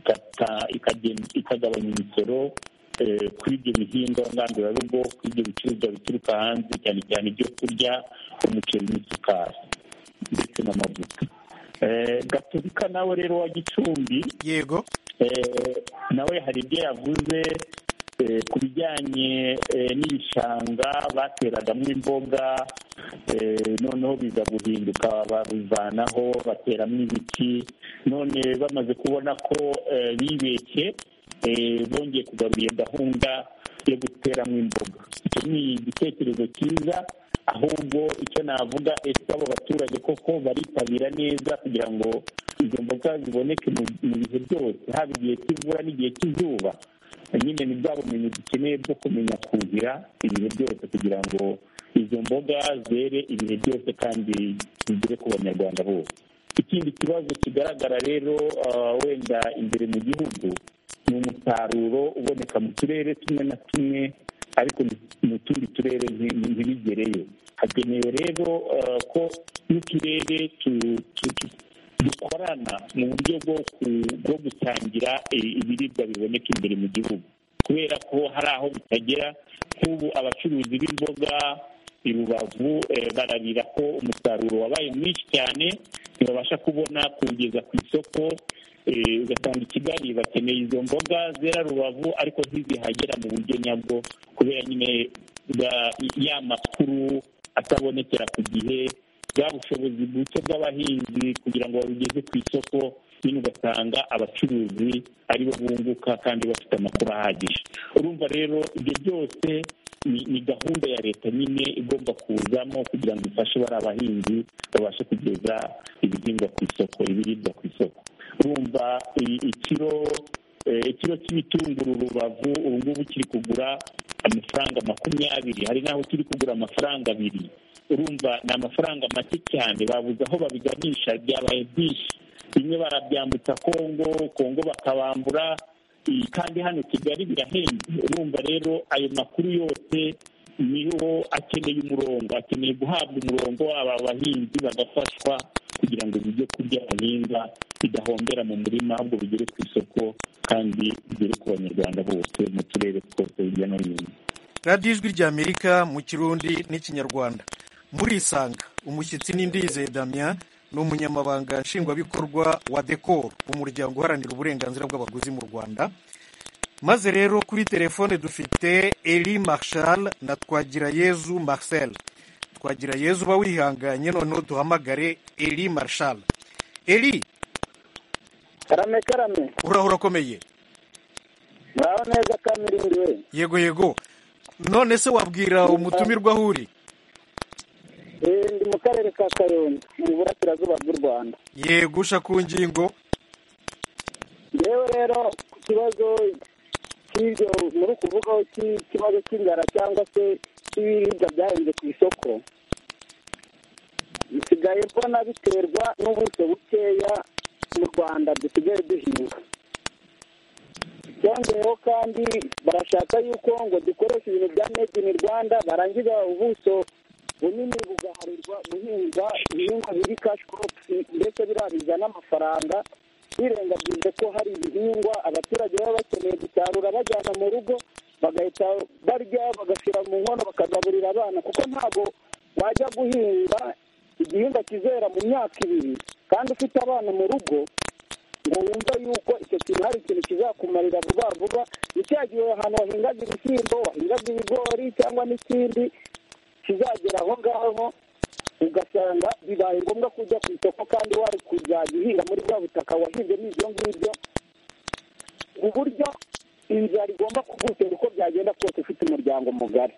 ikagabanya imisoro kuri ibyo bihingwa ngandurarugo, kuri ibyo bicuruzwa bituruka hanze, cyane cyane ibyo kurya, umuceri n'isukari ndetse n'amavuta. Gaturika nawe rero wa Gicumbi, yego, nawe hari ibyo yavuze ku bijyanye n'ibishanga bateragamo imboga, noneho biza guhinduka babivanaho bateramo ibiti, none bamaze kubona ko bibeshye, bongeye kugarura iyo gahunda yo guteramo imboga. Icyo ni igitekerezo cyiza, ahubwo icyo navuga, ese abo baturage koko baritabira neza kugira ngo izo mboga ziboneke mu bihe byose, haba igihe cy'imvura n'igihe cy'izuba? Nyine ni bwa bumenyi dukeneye bwo kumenya kuhira ibihe byose kugira ngo izo mboga zere ibihe byose kandi zigere ku banyarwanda bose. Ikindi kibazo kigaragara rero wenda imbere mu gihugu ni umusaruro uboneka mu turere tumwe na tumwe, ariko mu tundi turere ntibigereyo. Hagenewe rero ko n'uturere dukorana mu buryo bwo gusangira ibiribwa biboneka imbere mu gihugu, kubera ko hari aho bitagera. Nk'ubu abacuruzi b'imboga i Rubavu bararira ko umusaruro wabaye mwinshi cyane, ntibabasha kubona kuwugeza ku isoko. Ugasanga i Kigali bakeneye izo mboga zera Rubavu, ariko ntizihagera mu buryo nyabwo, kubera nyine ya makuru atabonekera ku gihe, bwa bushobozi buke bw'abahinzi kugira ngo babugeze ku isoko, nyine ugasanga abacuruzi aribo bunguka kandi bafite amakuru ahagije. Urumva rero ibyo byose ni gahunda ya leta nyine igomba kuzamo kugira ngo ifashe bari abahinzi babashe kugeza ibihingwa ku isoko, ibiribwa ku isoko. urumva ikiro cy'ibitunguru Rubavu ubu ngubu kiri kugura amafaranga 20, hari n'aho kiri kugura amafaranga 2. urumva ni amafaranga make cyane, babuze aho babiganisha, byabaye byinshi. bimwe barabyambutsa Kongo bakabambura, kandi hano Kigali birahenze. urumva rero ayo makuru yose niho akeneye umurongo, akeneye guhabwa umurongo, aba bahinzi bagafashwa kugira ngo ibyo kurya bahinga bidahombera mu murima, ahubwo bigere ku isoko kandi bigere ku banyarwanda bose mu turere twose hirya no hino. radiyo ijwi ry'Amerika mu Kirundi n'Ikinyarwanda. muri Isanga umushyitsi n'Indizeye Damien ni umunyamabanga nshingwabikorwa wa DECOR, umuryango uharanira uburenganzira bw'abaguzi mu Rwanda. maze rero kuri telefone dufite Eli Marshal na Twagirayezu Marcel. Twagirayezu uba wihanganye, noneho duhamagare Eli Marshal. Eli, karame urahura akomeye? muraho neza Kamirindi we? Yego. none se wabwira umutumirwa aho uri? ndi mu karere ka Kayonza mu burasirazuba bw'u Rwanda. Yego, usha ku ngingo. yewe rero ku kibazo cy'ibyo muri kuvugaho cy'ikibazo cy'inzara cyangwa se cy'ibiribwa byahenze ku isoko, bisigaye mbona biterwa n'ubuso bukeya mu Rwanda dusigaye duhinga. byongeyeho kandi barashaka yuko ngo dukoresha ibintu bya made in Rwanda, barangiza ubuso bunini bugaharirwa guhinga ibihingwa biri cash crops, ndetse birabiza n'amafaranga, birengagije ko hari ibihingwa abaturage baba bakeneye gusarura bajyana mu rugo, bagahita barya bagashyira mu nkono bakagaburira abana, kuko ntabwo wajya guhinga igihingwa kizera mu myaka 2 kandi ufite abana mu rugo ngo wumva yuko icyo kintu hari ikintu kizakumarira vuba. nicyagiye ahantu wahingaga ibishyimbo, wahingaga ibigori cyangwa n'ikindi kizagera aho ngaho ugasanga bibaye ngombwa kujya ku isoko kandi wari kuzajya uhinga muri bwa butaka wahinzemo ibyo ngibyo, uburyo inzara igomba kugutera uko byagenda kose ufite umuryango mugari.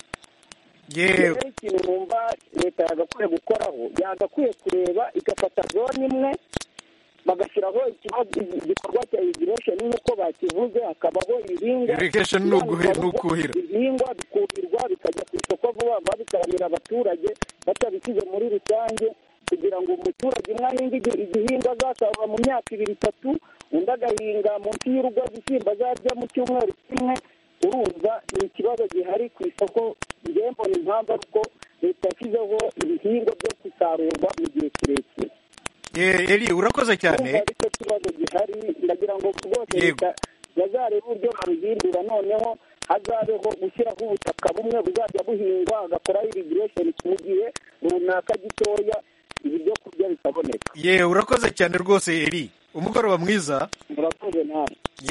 yewe ikintu numva leta yagakwiye gukoraho, yagakwiye kureba igafata zone imwe bagashyiraho igikorwa cya irrigation nk'uko bakivuze, hakabaho irrigation ni ukuhira ibihingwa bikuhirwa bikajya ku isoko vuba bikaramira abaturage batabishyize muri rusange, kugira ngo umuturage umwe ahinge igihingwa azasarura mu myaka 2-3, undi agahinga munsi y'urugo igishyimbo azarya mu cyumweru kimwe. urumva ni ikibazo gihari ku isoko. njyewe mbona impamvu ariko leta yashyizeho ibihingwa byo gusarurwa mu gihe kirekire. Eli, urakoze cyane. icyo kibazo gihari, ndagira ngo rwose leta yazareba uburyo babihindura, noneho hazabeho gushyiraho ubutaka bumwe buzajya buhingwa, hagakoraho irrigation mu gihe runaka gitoya, ibi byo kurya bikaboneka. urakoze cyane rwose Eli, umugoroba mwiza. murakoze nawe.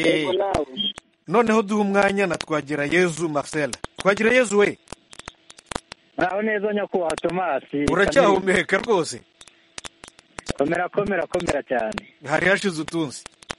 noneho duha umwanya na Twagirayezu Marcel. Twagirayezu we, muraho neza nyakubahwa Tomasi? uracyahumeka rwose? komera cyane. hari hashize utunsi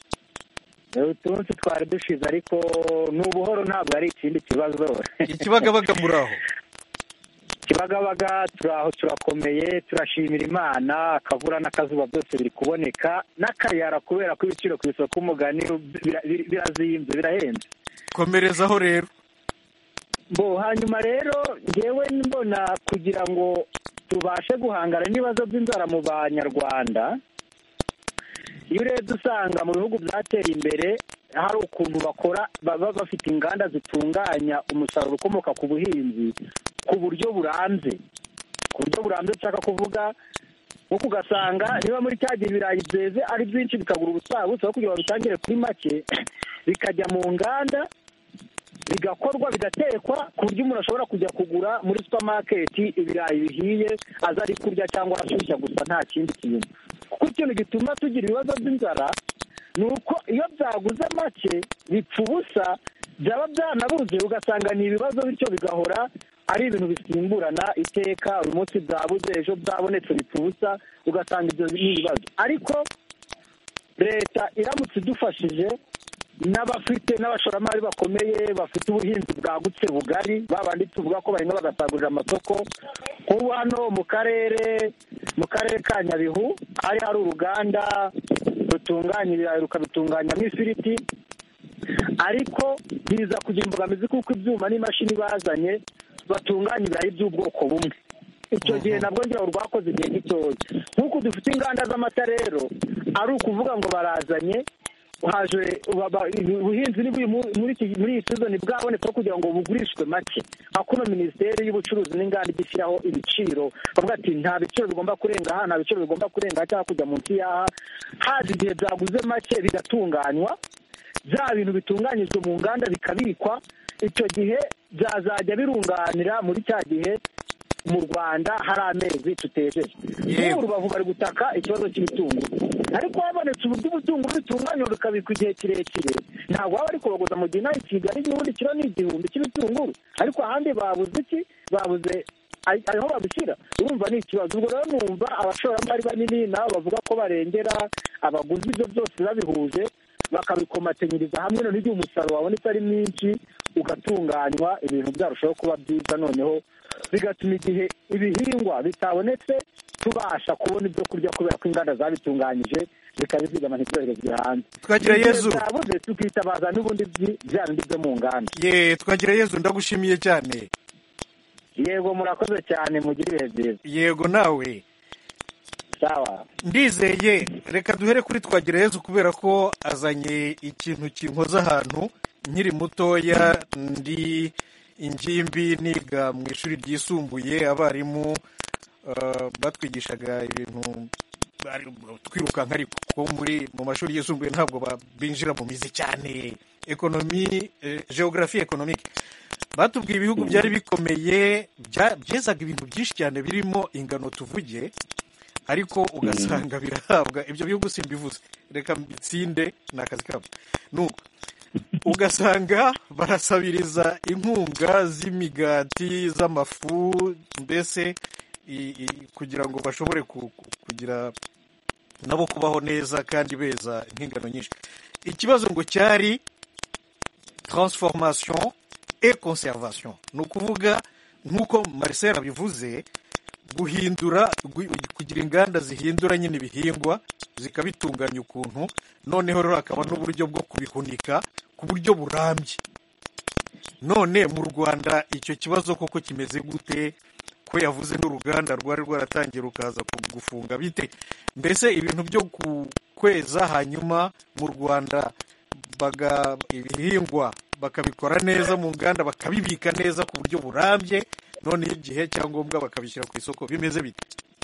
twari dushize, ariko ni ubuhoro, ntabwo ari ikindi kibazo. Ikibagabaga muraho? Kibagabaga turaho, turakomeye, turashimira Imana. Akavura n'akazuba byose biri kuboneka, n'akayara kubera ko ibiciro ku isoko umugani birazimbye, birahenze. komerezaho rero. hanyuma rero ngewe mbona kugira ngo tubashe guhangana n'ibibazo by'inzara mu banyarwanda, iyo urebye usanga mu bihugu byateye imbere hari ukuntu baba bafite inganda zitunganya umusaruro ukomoka ku buhinzi ku buryo burambye. nshaka kuvuga nko ugasanga niba muri cya gihe ibirayi byeze ari byinshi bikagura ubusabusa, kugira ngo bitangire kuri make bikajya mu nganda bigakorwa bigatekwa ku buryo umuntu ashobora kujya kugura muri supermarket ibirayi bihiye aza ari kurya cyangwa ashyushya gusa, nta kindi kintu. kuko ikintu gituma tugira ibibazo by'inzara ni uko iyo byaguze make bipfa ubusa, byaba byanabuze ugasanga ni ibibazo, bityo bigahora ari ibintu bisimburana iteka. uyu munsi byabuze, ejo byabonetse bipfa ubusa, ugasanga ibyo ni ibibazo. ariko leta iramutse idufashije n'abashoramari bakomeye bafite ubuhinzi bwagutse bugari babandi tuvuga ko bahinga bagasagurira amasoko. Nk'ubu hano mu karere ka Nyabihu hari uruganda rutunganya ibirayi rukabitunganyamo ifiriti, ariko biza kugira imbogamizi kuko ibyuma n'imashini bazanye batunganya ibirayi by'ubwoko bumwe. Icyo gihe nabwo ngira rwakoze igihe gitoya. Nk'uko dufite inganda z'amata rero ari ukuvuga ngo barazanye haje ubuhinzi muri iyi sizoni bwabonetse kugira ngo bugurishwe make. Hakuno minisiteri y'ubucuruzi n'inganda igishyiraho ibiciro bavuga ati nta biciro bigomba kurenga aha, nta biciro bigomba kurenga aha cyangwa kujya munsi y'aha. Haza igihe byaguze make bigatunganywa, bya bintu bitunganyijwe mu nganda bikabikwa, icyo gihe byazajya birunganira muri cya gihe mu Rwanda hari amezi tutejeje. N'ubu Rubavu bari gutaka ikibazo cy'ibitunguru, ariko habonetse uburyo ubutunguru bitunganywa bikabikwa igihe kirekire, ntabwo waba ari kubaguza mu gihe nawe i Kigali n'ubundi kiro ni 1,000 cy'ibitunguru, ariko ahandi babuze iki? Babuze aho babishyira. Urumva ni ikibazo. Ubwo rero numva abashoramari banini nabo bavuga ko barengera abaguzi, ibyo byose babihuje bakabikomatanyiriza hamwe, none igihe umusaruro wabonetse ari mwinshi ugatunganywa, ibintu byarushaho kuba byiza, noneho bigatuma igihe ibihingwa bitabonetse tubasha kubona ibyo kurya kubera ko inganda zabitunganyije zikabizigama ntibyoherezwe hanze. Twagira Yezu byabuze tukitabaza n'ubundi bya bindi byo mu nganda. Twagira Yezu ndagushimiye cyane. Yego murakoze cyane, mugire ibihe byiza. Yego nawe. Sawa. Ndizeye reka duhere kuri Twagira Yezu kubera ko azanye ikintu kinkoza ahantu. Nkiri mutoya ndi ingimbi niga mu ishuri ryisumbuye, abarimu batwigishaga ibintu twirukanka, ariko mu mashuri yisumbuye ntabwo binjira mu mizi cyane. Ekonomi, geography economique, batubwiye ibihugu byari bikomeye byezaga ibintu byinshi cyane birimo ingano tuvuge, ariko ugasanga birahabwa ibyo bihugu simbivuze, reka mbitsinde ni akazi kabo. Nuko ugasanga barasabiriza inkunga z'imigati, z'amafu, mbese kugira ngo bashobore kugira nabo kubaho neza kandi beza nk'ingano nyinshi. Ikibazo ngo cyari transformation et conservation, ni ukuvuga nk'uko Marcel abivuze, guhindura, kugira inganda zihindura nyine ibihingwa zikabitunganya ukuntu, noneho rero hakaba n'uburyo bwo kubihunika ku buryo burambye. None mu Rwanda icyo kibazo koko kimeze gute? Ko yavuze n'uruganda rwari rwaratangiye rukaza gufunga bite? Mbese ibintu byo kweza hanyuma mu Rwanda ibihingwa bakabikora neza mu nganda bakabibika neza ku buryo burambye, none igihe cyangombwa bakabishyira ku isoko, bimeze bite?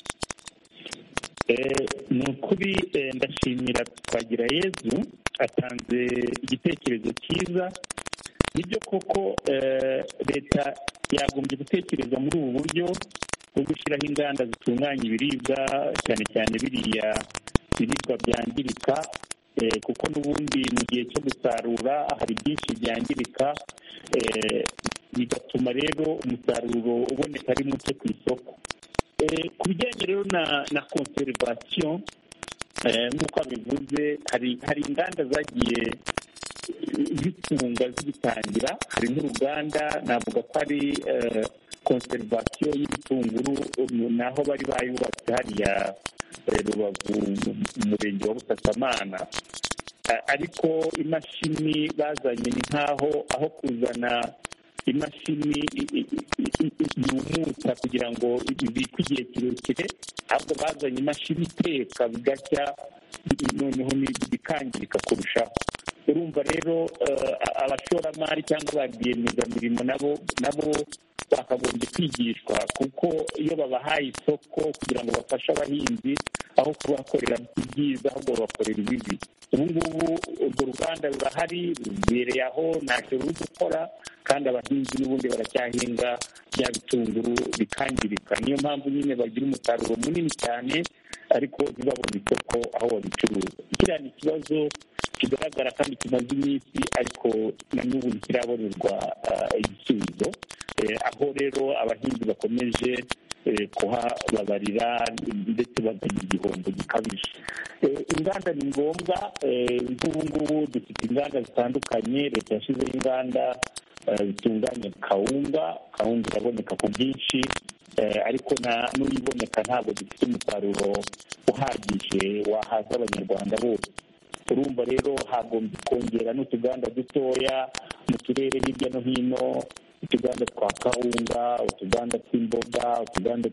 Ni ukuri ndashimira Twagira Yezu, atanze igitekerezo cyiza. Nibyo koko leta yagombye gutekereza muri ubu buryo bwo gushyiraho inganda zitunganya ibiribwa, cyane cyane biriya biribwa byangirika, kuko n'ubundi mu gihe cyo gusarura hari byinshi byangirika, bigatuma rero umusaruro uboneka ari muke ku isoko. Ku bijyanye rero na conservation, nk'uko abivuze, hari inganda zagiye zifunga zibitangira. Hari n'uruganda navuga ko ari conservation y'ibitunguru, naho bari bayubatse hariya Rubavu mu murenge wa Busasamana, ariko imashini bazanye ni nkaho aho kuzana imashini yumutsa kugira ngo ibikwe igihe kirekire, ahubwo bazanye imashini iteka bigashya, noneho bikangirika kurushaho. Urumva rero abashoramari cyangwa ba rwiyemezamirimo nabo bakagombye kwigishwa, kuko iyo babahaye isoko kugira ngo bafashe abahinzi, aho kubakorera ibyiza ahubwo babakorera ibibi. Ubu ngubu urwo ruganda rurahari, rubereye aho, ntacyo ruri gukora, kandi abahinzi n'ubundi baracyahinga bya bitunguru bikangirika. Niyo mpamvu nyine bagira umusaruro munini cyane, ariko ntibabone isoko aho babicuruza. Kiriya ni ikibazo kigaragara kandi kimaze iminsi, ariko na n'ubu ntikirabonerwa igisubizo, aho rero abahinzi bakomeje kuhababarira ndetse bakagira igihombo gikabije. Inganda ni ngombwa, nk'ubu ngubu dufite inganda zitandukanye, leta yashyizeho inganda zitunganya kawunga iraboneka ku bwinshi, ariko n'uyiboneka ntabwo dufite umusaruro uhagije wahaza abanyarwanda bose. Urumva rero hagombye kongera n'utuganda dutoya mu turere hirya no hino, utuganda twa kawunga, utuganda tw'imboga, utuganda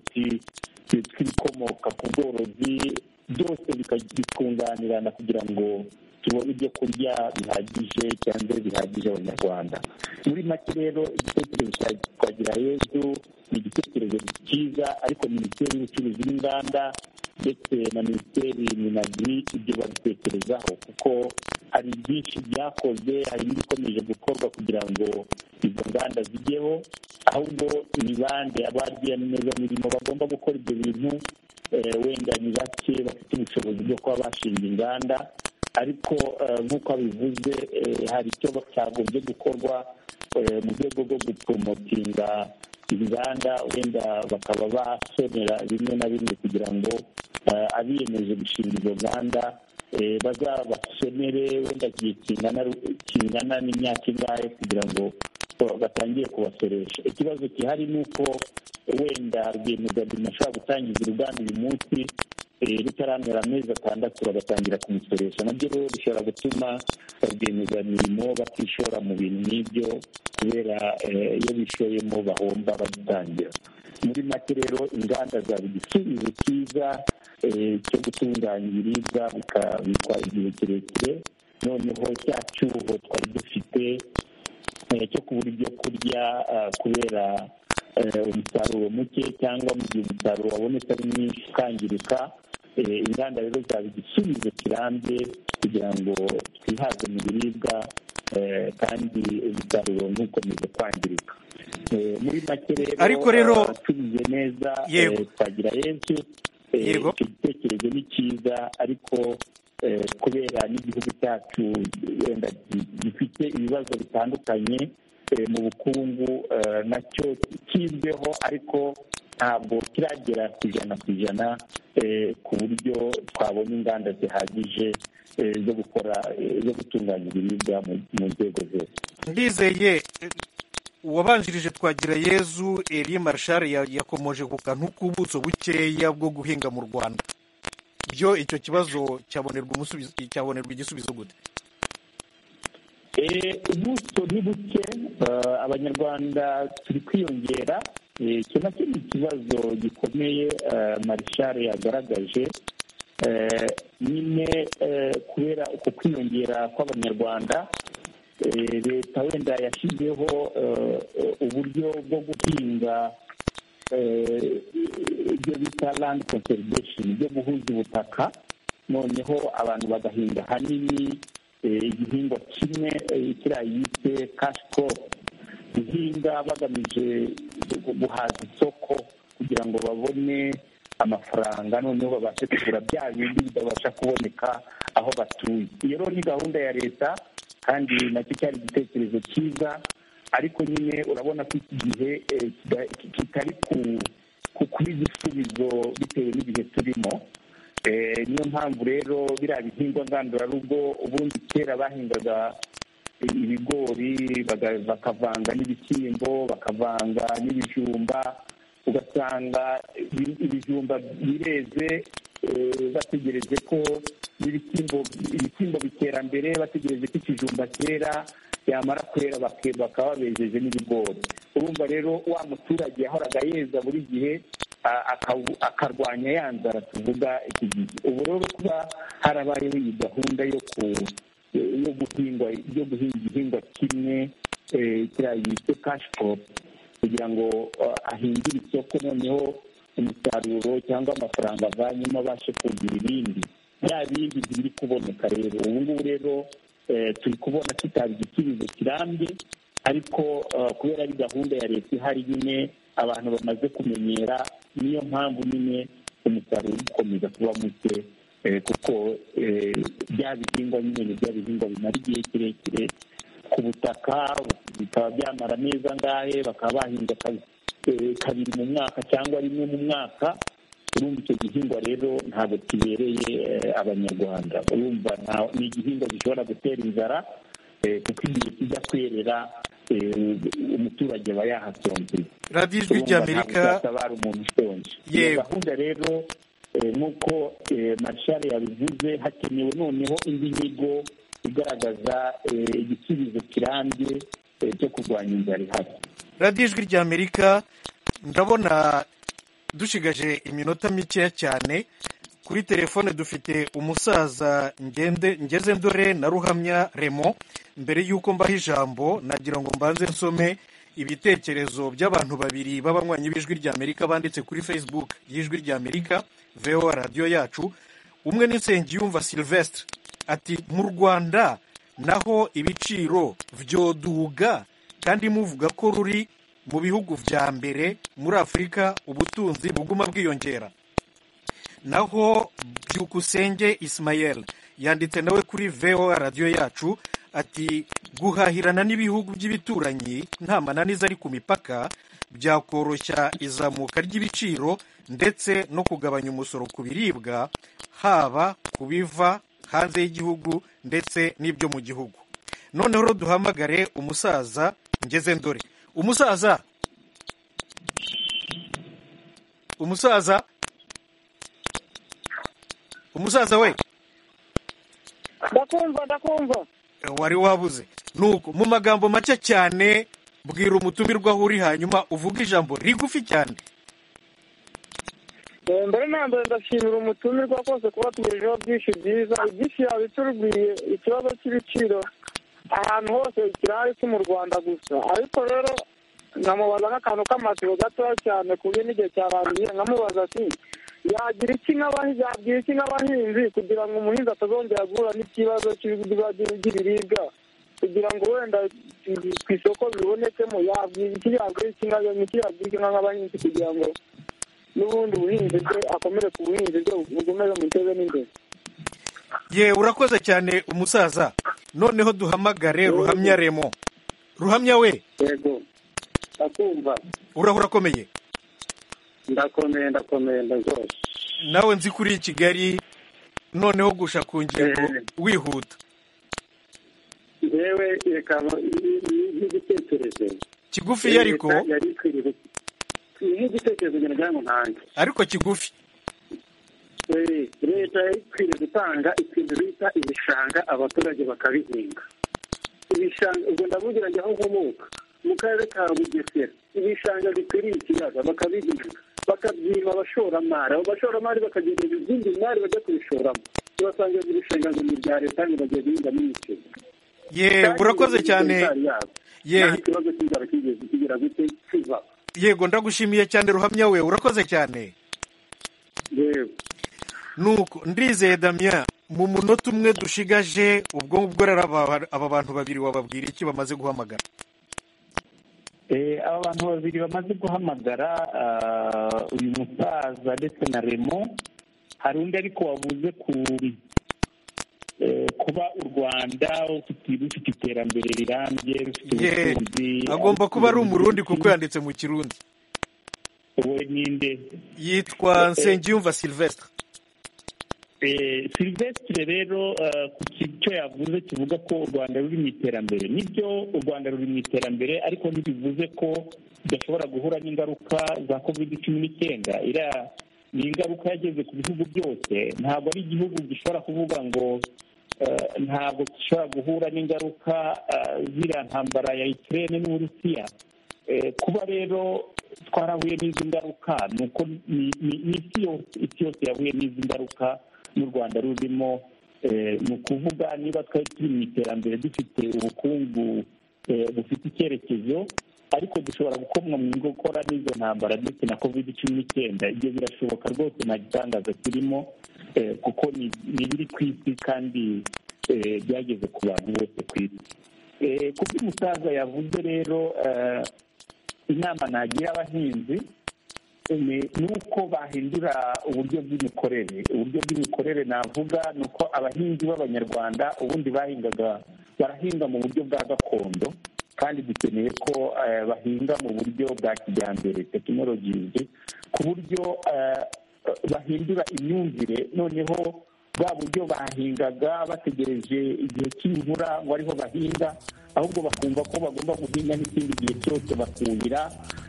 tw'ibikomoka ku bworozi, byose bikunganirana kugira ngo tubone ibyo kurya bihagije cyangwa bihagije abanyarwanda. Muri make rero igitekerezo cya Twagirayezu ni igitekerezo cyiza, ariko minisiteri y'ubucuruzi n'inganda ndetse na minisiteri minagri ibyo babitekerezaho, kuko hari byinshi byakozwe, hari n'ibikomeje gukorwa kugira ngo izo nganda zijyeho, ahubwo ni bande abarwiyemezamirimo bagomba gukora ibyo bintu. Wenda ni bake bafite ubushobozi bwo kuba bashinga inganda, ariko nk'uko abivuze hari icyo cyagombye gukorwa mu rwego rwo gupromotinga inganda, wenda bakaba basonera bimwe na bimwe kugira ngo abiyemeje gushinga izo nganda bazabasonere wenda igihe kingana n'imyaka ingahe kugira ngo batangiye kubasoresha. Ikibazo gihari ni uko wenda rwiyemezamirimo ashobora gutangiza uruganda uyu munsi rutaramera amezi 6 bagatangira kumusoresha, nabyo rero bishobora gutuma rwiyemezamirimo batishora mu bintu nk'ibyo, kubera iyo bishoyemo bahomba bagitangira. Muri make rero inganda zaba igisubizo cyiza cyo gutunganya ibiribwa bikabikwa igihe kirekire, noneho cya cyuho twari dufite cyo kubura ibyo kurya kubera umusaruro muke, cyangwa mu gihe umusaruro wabonetse ari mwinshi ukangirika. Inganda rero zaba igisubizo kirambye kugira ngo twihaze mu biribwa kandi umusaruro ntukomeze kwangirika. Muri make rero tubize neza Twagirayezu, icyo gitekerezo ni cyiza, ariko kubera n'igihugu cyacu wenda gifite ibibazo bitandukanye mu bukungu, nacyo kizweho, ariko ntabwo kiragera ku ijana ku buryo twabona inganda zihagije zo gutunganya ibiribwa mu nzego zose. Ndizeye uwabanjirije Twagirayezu Elie Marshal yakomoje ku kantu k'ubuso bukeya bwo guhinga mu Rwanda. Byo icyo kibazo cyabonerwa igisubizo gute? Ubuso ni buke, abanyarwanda turi kwiyongera, icyo nacyo ni ikibazo gikomeye Marshal yagaragaje. Nyine kubera uko kwiyongera kw'abanyarwanda, leta wenda yashyizeho uburyo bwo guhinga ibyo bita land conservation, byo guhuza ubutaka, noneho abantu bagahinga hanini igihingwa kimwe kiriya yise cash crop, guhinga bagamije guhaza isoko kugira ngo babone amafaranga, noneho babashe kugura bya bindi bitabasha kuboneka aho batuye. Iyo rero ni gahunda ya leta, kandi nacyo cyari igitekerezo cyiza, ariko nyine urabona ko iki gihe kitari kuba igisubizo bitewe n'igihe turimo. Niyo mpamvu rero biriya bihingwa ngandurarugo, ubundi kera bahingaga ibigori bakavanga n'ibishyimbo, bakavanga n'ibijumba, ugasanga ibijumba bireze bategereje ko ibishyimbo bitera mbere, bategereje ko ikijumba cyera, yamara kwera bakaba bejeje n'ibigori. Urumva rero wa muturage yahoraga yeza buri gihe akarwanya ya nzara tuvuga iki gihe. Ubu rero kuba harabayeho iyi gahunda yo guhinga igihingwa kimwe kiriya yise cash crop, kugira ngo ahingire isoko, noneho umusaruro cyangwa amafaranga avanyemo abashe kugira ibindi bya bindi biri kuboneka. Rero ubu ngubu rero turi kubona kitaba igisubizo kirambye, ariko kubera ari gahunda ya leta ihari, nyine abantu bamaze kumenyera, niyo mpamvu nyine umusaruro ukomeza kuba muke, kuko bya bihingwa nyine ni bya bihingwa bimara igihe kirekire ku butaka, bikaba byamara neza ngahe, bakaba bahinga kabiri mu mwaka cyangwa rimwe mu mwaka, urumva icyo gihingwa rero ntabwo kibereye abanyarwanda. Urumva ni igihingwa gishobora gutera inzara kuko igihe kijya kwerera umuturage aba yahasonzeye. radiyo ijwi ry'Amerika ntabwo umuntu ushonje. Gahunda rero nk'uko Marshal yabivuze, hakenewe noneho indi nyigo igaragaza igisubizo kirambye cyo kurwanya inzara ihari. radiyo ijwi ry'Amerika, ndabona dushigaje iminota mikeya cyane. Kuri telefone dufite umusaza ngeze ndore na Ruhamya Remo. Mbere y'uko mbaha ijambo, nagira ngo mbanze nsome ibitekerezo by'abantu babiri b'abanywanyi b'ijwi ry'Amerika banditse kuri Facebook y'ijwi ry'Amerika VOA radiyo yacu. Umwe ni Nsengiyumva Sylvestre, ati mu Rwanda naho ibiciro vyoduga kandi muvuga ko ruri mu bihugu vya mbere muri Afurika ubutunzi buguma bwiyongera. Naho Byukusenge Ismael yanditse nawe kuri VOA radiyo yacu ati guhahirana n'ibihugu by'ibituranyi nta mananiza ari ku mipaka byakoroshya izamuka ry'ibiciro ndetse no kugabanya umusoro ku biribwa, haba ku biva hanze y'igihugu ndetse n'ibyo mu gihugu. Noneho rero duhamagare umusaza ngeze ndore. Umusaza we, ndakumva. Wari wabuze. Nuko mu magambo make cyane bwira umutumirwa aho uri, hanyuma uvuga ijambo rigufi cyane. Mbere na mbere ndashimira umutumirwa rwose kuba tugejejeho byinshi byiza. Ibyinshi yabitubwiye ikibazo cy'ibiciro ahantu hose kirahari, si mu Rwanda gusa. Ariko rero nkamubaza nk'akantu k'amasibo gatoya cyane ku buryo n'igihe cyarangiye, nkamubaza ati yagira iki nk'abahinzi kugira ngo umuhinzi atazongera guhura n'ikibazo cy'ibiribwa, kugira ngo wenda ku isoko bibonekemo, yabwira iki nk'abahinzi kugira ngo n'ubundi ubuhinzi bwe akomere ku buhinzi bwe bugomeze muteze n'imbere. Urakoze cyane umusaza. Noneho duhamagare Ruhamya Remo. Ruhamya we. Yego, ndakumva. Urahura akomeye? Ndakomeye rwose. Nawe nzi kuri Kigali, noneho gusha ku ngingo wihuta. Yewe reka n'igitekerezo kigufi ariko n'igitekerezo ngira ngo ntange, ariko kigufi. leta ikwiriye gutanga ikintu bita ibishanga abaturage bakabihinga. Ibishanga ubwo ndavugira ngo aho nkomoka mu karere ka Bugesera, ibishanga bikwiriye ikiyaga bakabihinga, bakabyima abashoramari bakagereza izindi mari bajya kubishoramo, basanga ibishanga ngo ni ibya leta ngo bagiye guhingamo imiceri. Urakoze cyane. Nta kibazo cy'inzara kigeze kigira gute kiva. Yego, ndagushimiye cyane Ruhamya we, urakoze cyane. Yego. Nuko Ndizeye Damien, mu munota umwe dushigaje, ubwo rero aba bantu babiri wababwira iki bamaze guhamagara? Aba bantu babiri bamaze guhamagara, uyu musaza ndetse na Remo, hari undi ariko wavuze kuba u Rwanda rufite iterambere rirambye, rufite ubutunzi. Agomba kuba ari umurundi kuko yanditse mu Kirundi. Uwe ninde? Yitwa Nsengiyumva Sylvestre. Sylvestre rero ku cyo yavuze kivuga ko u Rwanda ruri mu iterambere. Nibyo, u Rwanda ruri mu iterambere, ariko ntibivuze ko bidashobora guhura n'ingaruka za COVID-19. Iriya ni ingaruka yageze ku bihugu byose. Ntabwo ari igihugu gishobora kuvuga ngo ntabwo gishobora guhura n'ingaruka ziriya ntambara ya Ukraine n'Uburusiya. Kuba rero twarahuye n'izi ngaruka ni uko isi yose yahuye n'izi ngaruka n'u Rwanda rurimo. Ni ukuvuga niba twari turi mu iterambere dufite ubukungu bufite icyerekezo, ariko dushobora gukomwa mu gukora n'izo ntambara ndetse na COVID-19. Ibyo birashoboka rwose, nta gitangaza kirimo, kuko ni biri ku isi kandi byageze ku bantu bose ku isi. Ku by'umusaza yavuze rero, inama nagira abahinzi ni uko bahindura uburyo bw'imikorere. Navuga ni uko abahinzi b'abanyarwanda ubundi barahinga mu buryo bwa gakondo, kandi dukeneye ko bahinga mu buryo bwa kijyambere tekinoloji, ku buryo bahindura imyumvire, noneho bwa buryo bahingaga bategereje igihe cy'imvura ngo ariho bahinga, ahubwo bakumva ko bagomba guhinga n'ikindi gihe cyose bakuhira,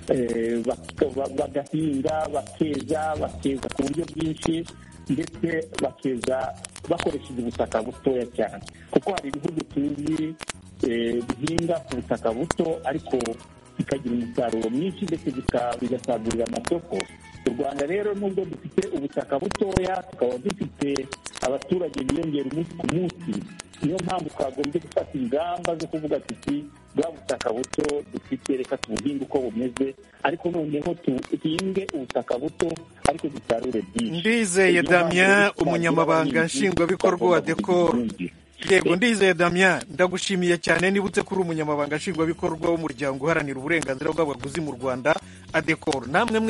bagahinga bakeza ku buryo bwinshi, ndetse bakeza bakoresheje ubutaka butoya cyane, kuko hari ibihugu tuzi bihinga ku butaka buto ariko bikagira umusaruro mwinshi ndetse bigasagurira amasoko. U Rwanda rero nubwo dufite ubutaka butoya, tukaba dufite abaturage biyongera umunsi ku munsi, niyo mpamvu twagombye gufata ingamba zo kuvuga tuti bwa butaka buto dufite reka tubuhinge uko bumeze, ariko noneho tuhinge ubutaka buto ariko dusarure byinshi. Ndizeye Damien, umunyamabanga nshingwabikorwa wa Decor. Yego, Ndizeye Damien, ndagushimiye cyane, nibutse kuri umunyamabanga nshingwabikorwa w'umuryango uharanira uburenganzira bw'abaguzi mu Rwanda ADECOR. Namwe